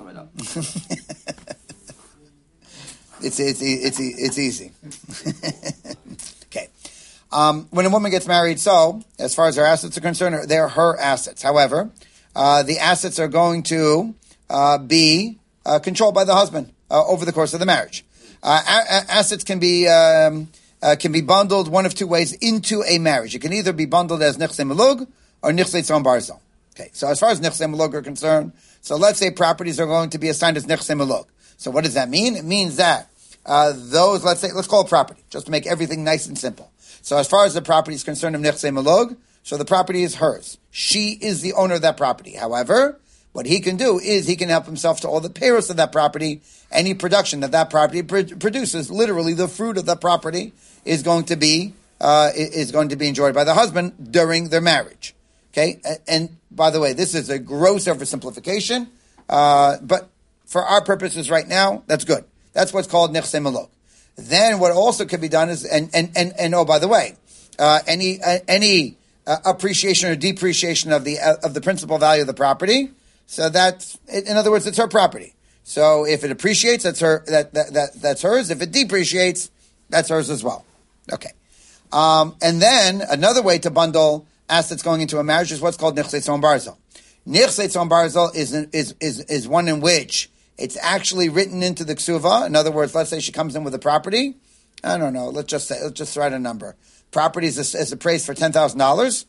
it's, it's, it's, it's easy. Okay. Um, when a woman gets married, so, as far as her assets are concerned, they're her assets. However, uh, the assets are going to uh, be Uh, controlled by the husband uh, over the course of the marriage. Uh, a- assets can be um, uh, can be bundled one of two ways into a marriage. It can either be bundled as nechsei melug or nechsei tzon barzel. Okay, so as far as nechsei melug are concerned, so let's say properties are going to be assigned as nechsei melug. So what does that mean? It means that uh, those, let's say, let's call it property, just to make everything nice and simple. So as far as the property is concerned of nechsei melug, So the property is hers. She is the owner of that property. However, what he can do is he can help himself to all the payers of that property. Any production that that property pr- produces, literally the fruit of that property, is going to be uh, is going to be enjoyed by the husband during their marriage. Okay, and, and by the way, this is a gross oversimplification, uh, but for our purposes right now, that's good. That's what's called nechse maluk. Then what also can be done is, and and and, and oh, by the way, uh, any uh, any uh, appreciation or depreciation of the uh, of the principal value of the property. So that's, in other words, it's her property. So if it appreciates, that's her. That, that, that that's hers. If it depreciates, that's hers as well. Okay. Um, and then another way to bundle assets going into a marriage is what's called nichse tzon barzel. Nichse tzon barzel is is is is one in which it's actually written into the ksuva. In other words, let's say she comes in with a property. I don't know. Let's just say let's just write a number. Property is, is appraised for ten thousand dollars,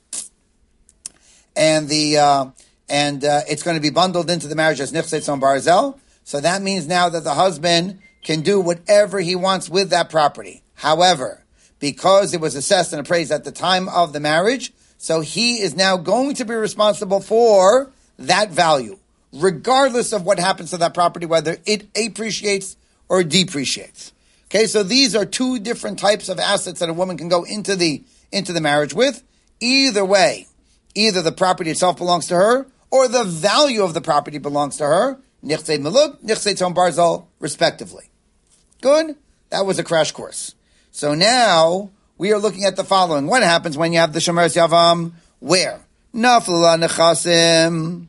and the uh, and uh, it's going to be bundled into the marriage as nichse tzon barzel. So that means now that the husband can do whatever he wants with that property. However, because it was assessed and appraised at the time of the marriage, so he is now going to be responsible for that value, regardless of what happens to that property, whether it appreciates or depreciates. Okay, so these are two different types of assets that a woman can go into the into the marriage with. Either way, either the property itself belongs to her, or the value of the property belongs to her. Nichse maluk, nichse tzon barzel, respectively. Good? That was a crash course. So now we are looking at the following. What happens when you have the shomeres yavam? Where? Nafla nechasim.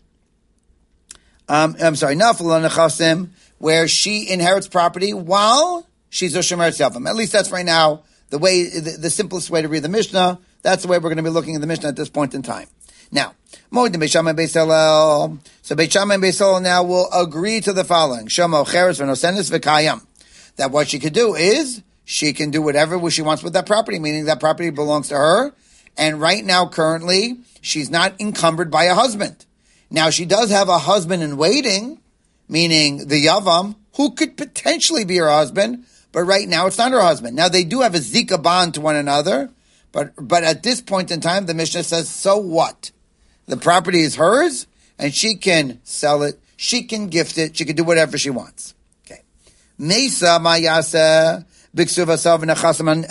Um, I'm sorry, nafla nechasim, where she inherits property while she's a shomeres yavam. At least that's right now the way, the, the simplest way to read the Mishnah. That's the way we're going to be looking at the Mishnah at this point in time. Now, Moed Beit Shammai and Beit Hillel. So Beit Shammai and Beit Hillel now will agree to the following: Shama Cheres v'Nosenis v'Kayam. That what she could do is she can do whatever she wants with that property, meaning that property belongs to her. And right now, currently, she's not encumbered by a husband. Now, she does have a husband in waiting, meaning the Yavam, who could potentially be her husband, but right now it's not her husband. Now, they do have a Zika bond to one another, but but at this point in time, the Mishnah says, so what? The property is hers, and she can sell it, she can gift it, she can do whatever she wants. Okay. Mesa Mayasa Biksuva Sav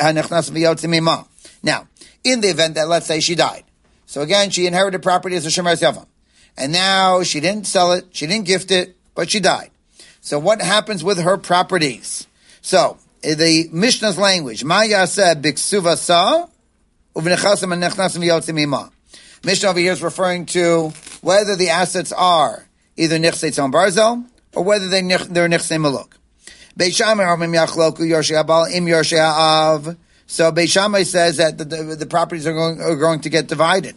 Now, in the event that, let's say, she died. So again, she inherited property as a Shomeres Yavam. And now she didn't sell it, she didn't gift it, but she died. So what happens with her properties? So, in the Mishnah's language, Mayasa Biksuva Sav Uvnechasim and Nechnasim Yotzim Imah. Mishnah over here is referring to whether the assets are either nichse tzon barzel or whether they they're nichse maluk. Beit Shammai Armim Yachloku Yorshei Abal Im Yorshei Av. So Beit Shammai says that the, the, the properties are going, are going to get divided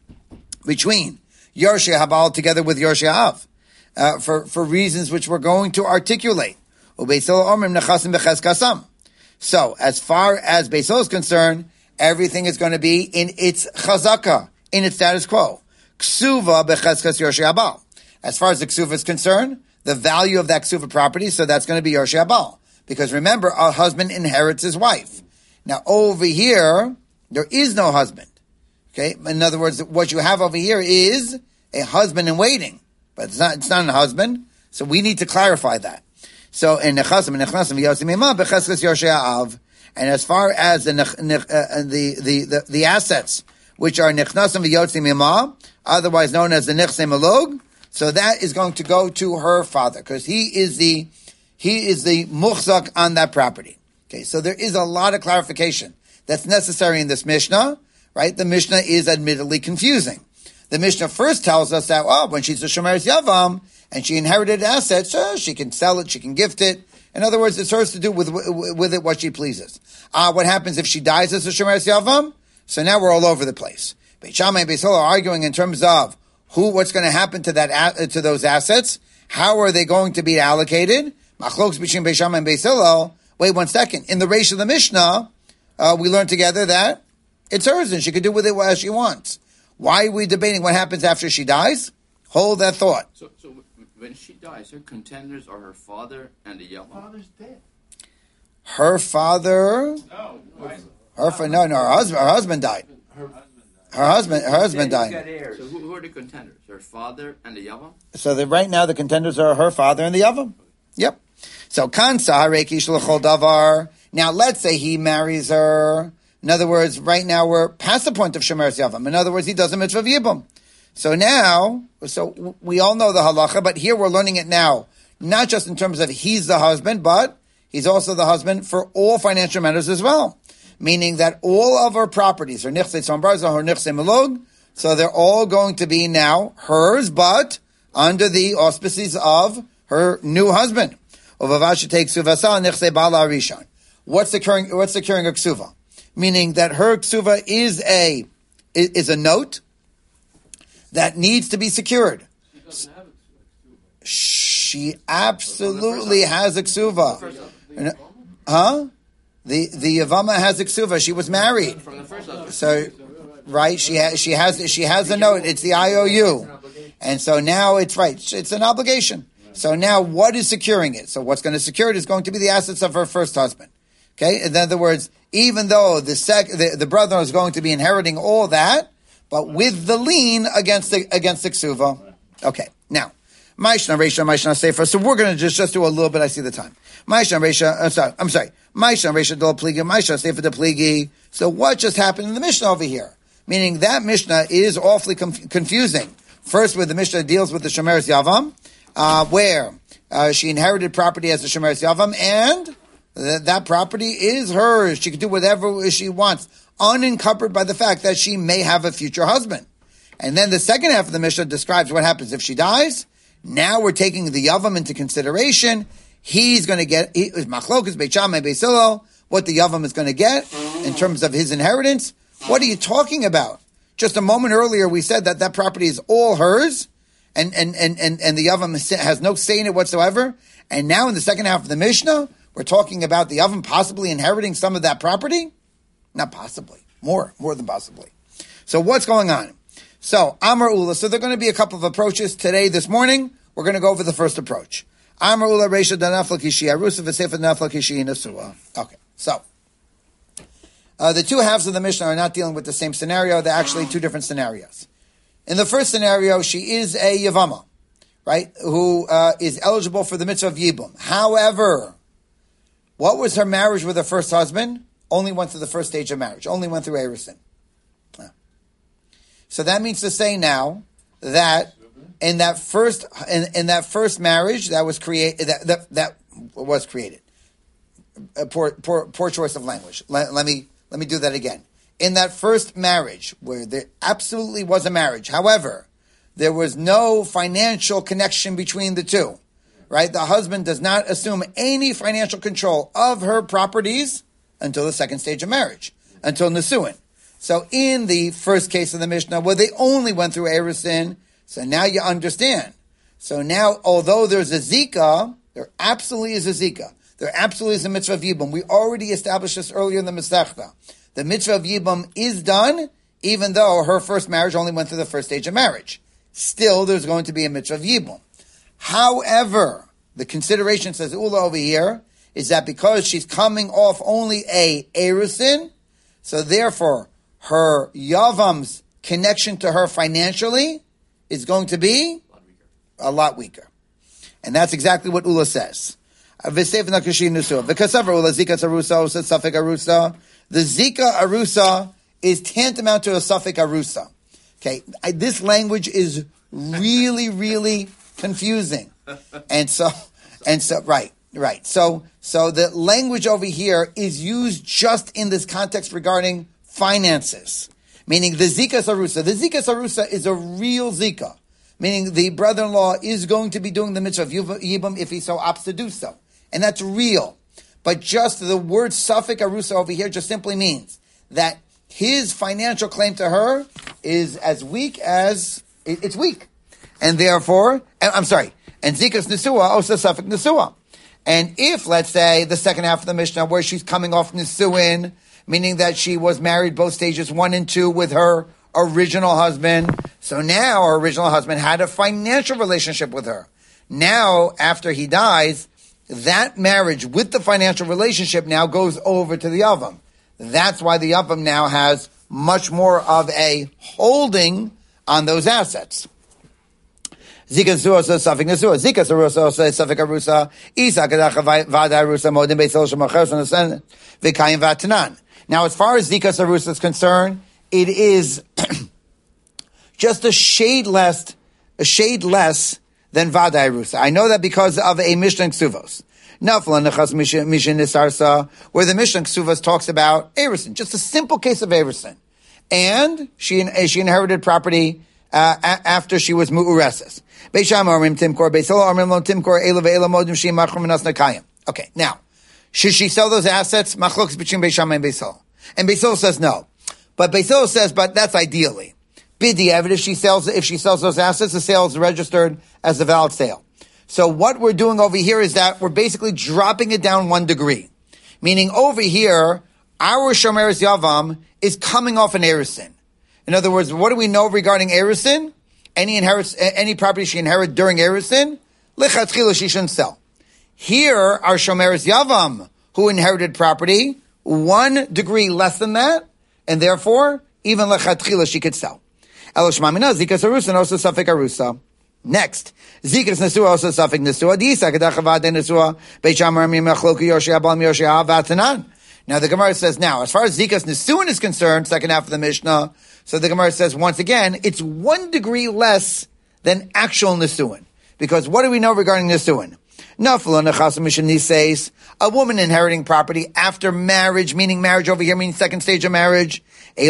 between Yorshei Habal together with Yorshei Av uh, for for reasons which we're going to articulate. Ubeit Hillel Armim Nechasim Becheskasam. So as far as Beit Hillel is concerned, everything is going to be in its chazaka, in its status quo. Ksuva becheskas Yorshei Abal. As far as the ksuva is concerned, the value of that ksuva property, so that's going to be Yorshei Abal. Because remember, a husband inherits his wife. Now over here, there is no husband. Okay? In other words, what you have over here is a husband in waiting. But it's not, it's not a husband. So we need to clarify that. So, in nechasim and nechnasim v'yotzim imah becheskas Yorshei Av. And as far as the, uh, the, the, the, the assets, which are Nechnasim v'Yotzim Imah, otherwise known as the Nichse Malug, so that is going to go to her father, because he is the, he is the muchzak on that property. Okay, so there is a lot of clarification that's necessary in this Mishnah, right? The Mishnah is admittedly confusing. The Mishnah first tells us that, oh, when she's a Shomeres Yavam, and she inherited assets, so she can sell it, she can gift it. In other words, it's hers to do with, with it what she pleases. Uh, what happens if she dies as a Shomeres Yavam? So now we're all over the place. Beit Shammai and Beit Hillel are arguing in terms of who, what's going to happen to that, to those assets. How are they going to be allocated? Machlokes between Beit Shammai and Beit Hillel. Wait one second. In the Reish of the Mishnah, uh, we learned together that it's hers and she can do with it as she wants. Why are we debating what happens after she dies? Hold that thought.
So, so when she dies, her contenders are her father and the Yavam.
Father's dead.
Her father.
No, right.
Her fa- no, no, her husband, her husband died.
Her,
Her husband, her husband
Then he's
died.
got heirs.
So who, who are the contenders? Her father and the Yavam?
So that right now the contenders are her father and the Yavam. Yep. So Kansa Hareki Shlachol Davar. Now let's say he marries her. In other words, right now we're past the point of Shemeres Yavam. In other words, he does a mitzvah of Yibum. So now, so we all know the halacha, but here we're learning it now, not just in terms of he's the husband, but he's also the husband for all financial matters as well. Meaning that all of her properties, her nichse tzon barza, her nichse melog, so they're all going to be now hers, but under the auspices of her new husband. What's securing, what's securing a ksuva? Meaning that her ksuva is a, is a note that needs to be secured.
She doesn't have a ksuva.
She absolutely has a ksuva. Huh? The, the Yavama has a ksuva. She was married.
From the first husband.
So, right, she has, she has, she has a note. It's the I O U. And so now it's right. It's an obligation. So now what is securing it? So what's going to secure it is going to be the assets of her first husband. Okay? In other words, even though the sec, the, the brother is going to be inheriting all that, but with the lien against the, against the ksuva. Okay. Now, Maishna Resha, Maishna Sefer. So we're going to just, just do a little bit. I see the time. Maishna Resha, I'm sorry, I'm sorry. Maishna Resha Dol Pligi, Maishna Sefer De Pligi. So what just happened in the Mishnah over here? Meaning that Mishnah is awfully conf- confusing. First, with the Mishnah deals with the Shemeres Yavam, uh, where uh, she inherited property as the Shemeres Yavam, and th- that property is hers. She can do whatever she wants, unencumbered by the fact that she may have a future husband. And then the second half of the Mishnah describes what happens if she dies. Now we're taking the Yavam into consideration. He's going to get, he, Machlokas, Beit Shammai, Beit Hillel, what the Yavam is going to get in terms of his inheritance. What are you talking about? Just a moment earlier, we said that that property is all hers, and, and, and, and, and the Yavam has no say in it whatsoever. And now in the second half of the Mishnah, we're talking about the Yavam possibly inheriting some of that property? Not possibly. More. More than possibly. So what's going on? So, Amar Ula. So there are going to be a couple of approaches today, this morning. We're going to go over the first approach. Amar Ula Reisha Danafla Kishi Arusa V'Sefer Danafla Kishi Nasua. Okay. So, Uh, the two halves of the Mishnah are not dealing with the same scenario. They're actually two different scenarios. In the first scenario, she is a Yavama, right, who uh, is eligible for the mitzvah of Yibum. However, what was her marriage with her first husband? Only went through the first stage of marriage. Only went through Erusin. So that means to say now that in that first in, in that first marriage that was created that that, that was created. A poor poor poor choice of language. Let, let me. Let me do that again. In that first marriage, where there absolutely was a marriage, however, there was no financial connection between the two, right? The husband does not assume any financial control of her properties until the second stage of marriage, until Nisuin. So in the first case of the Mishnah, where they only went through Erusin, so now you understand. So now, although there's a Zika, there absolutely is a Zika. There absolutely is a mitzvah of Yibum. We already established this earlier in the Masechta. The mitzvah of Yibum is done, even though her first marriage only went through the first stage of marriage. Still, there's going to be a mitzvah of Yibum. However, the consideration, says Ula over here, is that because she's coming off only a Erusin, so therefore her Yavam's connection to her financially is going to be a lot weaker. And that's exactly what Ula says. The Zika Arusa is tantamount to a Safek Arusa. Okay, I, this language is really, really confusing. And so, and so, right, right. So, so the language over here is used just in this context regarding finances. Meaning the Zika Arusa. The Zika Arusa is a real Zika. Meaning the brother-in-law is going to be doing the mitzvah of Yibum if he so opts to do so. And that's real. But just the word Safek Arusa over here just simply means that his financial claim to her is as weak as, it's weak. And therefore, I'm sorry, and Zikas Nesua, also Safek Nesua. And if, let's say, the second half of the Mishnah, where she's coming off Nesuin, meaning that she was married both stages one and two with her original husband, so now her original husband had a financial relationship with her. Now, after he dies, that marriage with the financial relationship now goes over to the Yavam. That's why the Yavam now has much more of a holding on those assets. Zika Zuosa Safik Nasua, Zika Sarusa Safik Arusa, Isa Kadaka Vada Arusa Modin Basil Shamachos and the Senate, Vikayim Vatanan. Now, as far as Zika Sarusa is concerned, it is just a shade less, a shade less than Vada Arusa. I know that because of a Mishnah Ksuvos. Nafla Nechas Mishnah Nisarsa, where the Mishnah Ksuvos talks about Erison, just a simple case of Erison. And she, she inherited property uh, a- after she was Mu'ureses. Okay, now, should she sell those assets? Machlokes between Beis Shammai and Beis Hillel. And Beis Hillel says no. But Beis Hillel says, but that's ideally. B'diavad, if she sells, if she sells those assets, the sale is registered as a valid sale. So what we're doing over here is that we're basically dropping it down one degree. Meaning over here, our Shomeres Yavam is coming off an Erison. In other words, what do we know regarding Erison? Any inherits, any property she inherited during Erison, lichatchila she shouldn't sell. Here, our Shomeres Yavam, who inherited property, one degree less than that, and therefore, even lechatchila she could sell. Eloshmamina, zikas arusa, and also safik arusa. Next, zikas nesua, also safik nesua, disa, kadachavad nesua, beichamar mi machloku yoshia, bal mi yoshia, vatanan. Now the Gemara says, now, as far as zikas nesuin is concerned, second half of the Mishnah, so the Gemara says, once again, it's one degree less than actual nesuin. Because what do we know regarding nesuin? A woman inheriting property after marriage, meaning marriage over here means second stage of marriage. There,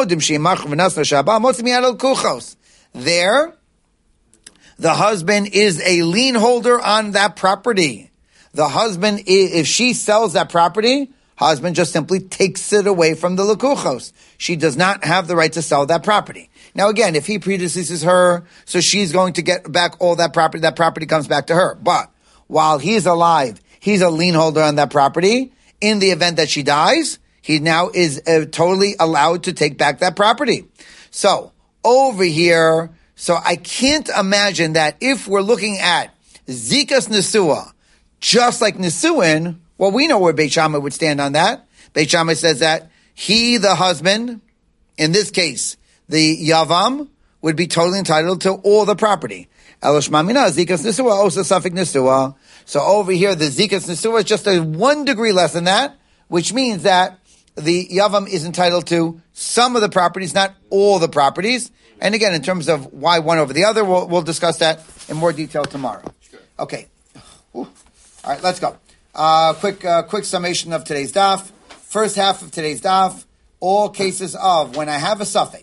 the husband is a lien holder on that property. The husband, if she sells that property, husband just simply takes it away from the lekuchos. She does not have the right to sell that property. Now again, if he predeceases her, so she's going to get back all that property, that property comes back to her. But while he's alive, he's a lien holder on that property. In the event that she dies, he now is uh, totally allowed to take back that property. So, over here, so I can't imagine that if we're looking at Zikas Nesua, just like Nesuin, well, we know where Beit Shammai would stand on that. Beit Shammai says that he, the husband, in this case, the Yavam, would be totally entitled to all the property. Eloshmamina, Zikas Nesua, also Safik Nesua. So over here, the Zikas Nesua is just a one degree less than that, which means that the Yavam is entitled to some of the properties, not all the properties. And again, in terms of why one over the other, we'll, we'll discuss that in more detail tomorrow. Sure. Okay. Ooh. All right, let's go. Uh, quick, uh, quick summation of today's daf. First half of today's daf, all cases of when I have a suffix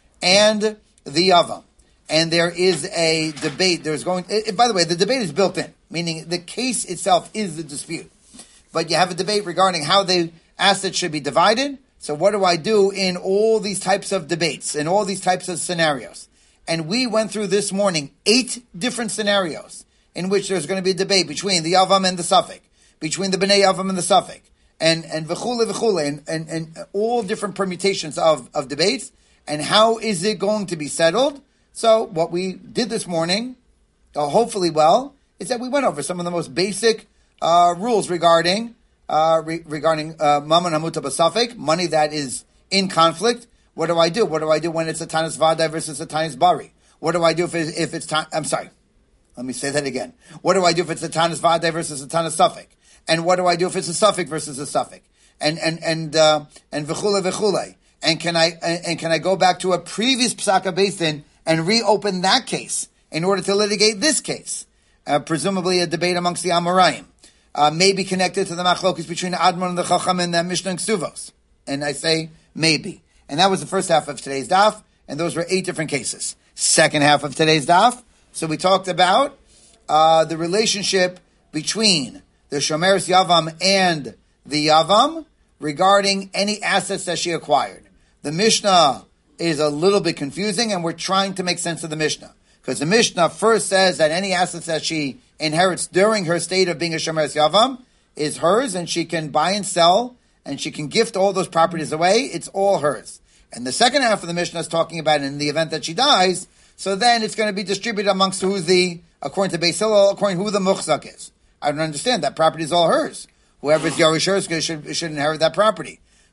and the Yavam, and there is a debate, there's going, it, by the way, the debate is built in, meaning the case itself is the dispute. But you have a debate regarding how the assets should be divided. So what do I do in all these types of debates, in all these types of scenarios? And we went through this morning eight different scenarios in which there's going to be a debate between the Yavam and the suffix, between the Bnei Yavam and the suffix, and, and v'chule v'chule, and, and, and all different permutations of, of debates, and how is it going to be settled? So what we did this morning, uh, hopefully well, is that we went over some of the most basic uh, rules regarding uh, re- regarding uh, Mammon Hamuta B'Safek, money that is in conflict. What do I do? What do I do when it's a Tanis Vada versus a Tanis Bari? What do I do if, it, if it's ta- I'm sorry, let me say that again. What do I do if it's a Tanis Vada versus a Tanis Safek? And what do I do if it's a Safek versus a Safek? And and and uh, and v'chule v'chule. And can I and can I go back to a previous Psaka Basin and reopen that case in order to litigate this case? Uh, presumably a debate amongst the Amoraim. Uh, maybe connected to the machlokes between the Admon and the Chacham and the Mishnah and Ksuvos. And I say maybe. And that was the first half of today's daf, and those were eight different cases. Second half of today's daf, so we talked about uh, the relationship between the Shomeres Yavam and the Yavam regarding any assets that she acquired. The Mishnah is a little bit confusing, and we're trying to make sense of the Mishnah. Because the Mishnah first says that any assets that she inherits during her state of being a Shomeres Yavam is hers, and she can buy and sell, and she can gift all those properties away. It's all hers. And the second half of the Mishnah is talking about in the event that she dies, so then it's going to be distributed amongst who the, according to Beis Hillel, according to who the Muchzak is. I don't understand. That property is all hers. Whoever is Yarush should, should inherit that property.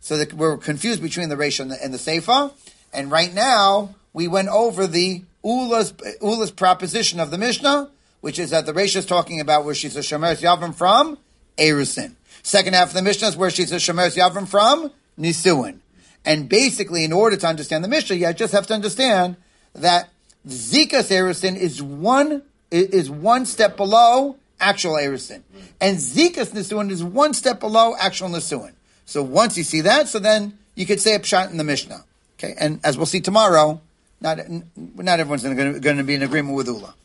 So that we're confused between the Reisha and the, and the Seifa. And right now, we went over the Ula's, Ula's proposition of the Mishnah, which is that the Reisha is talking about where she's a Shomer Yavim from Erusin. Second half of the Mishnah is where she's a Shomer Yavim from Nisuin. And basically, in order to understand the Mishnah, you just have to understand that Zikas Erusin is one is one step below actual Erusin. And Zikas Nisuin is one step below actual Nisuin. So once you see that, so then you could say a pshat in the Mishnah. Okay, and as we'll see tomorrow, not not everyone's going to be in agreement with Ula.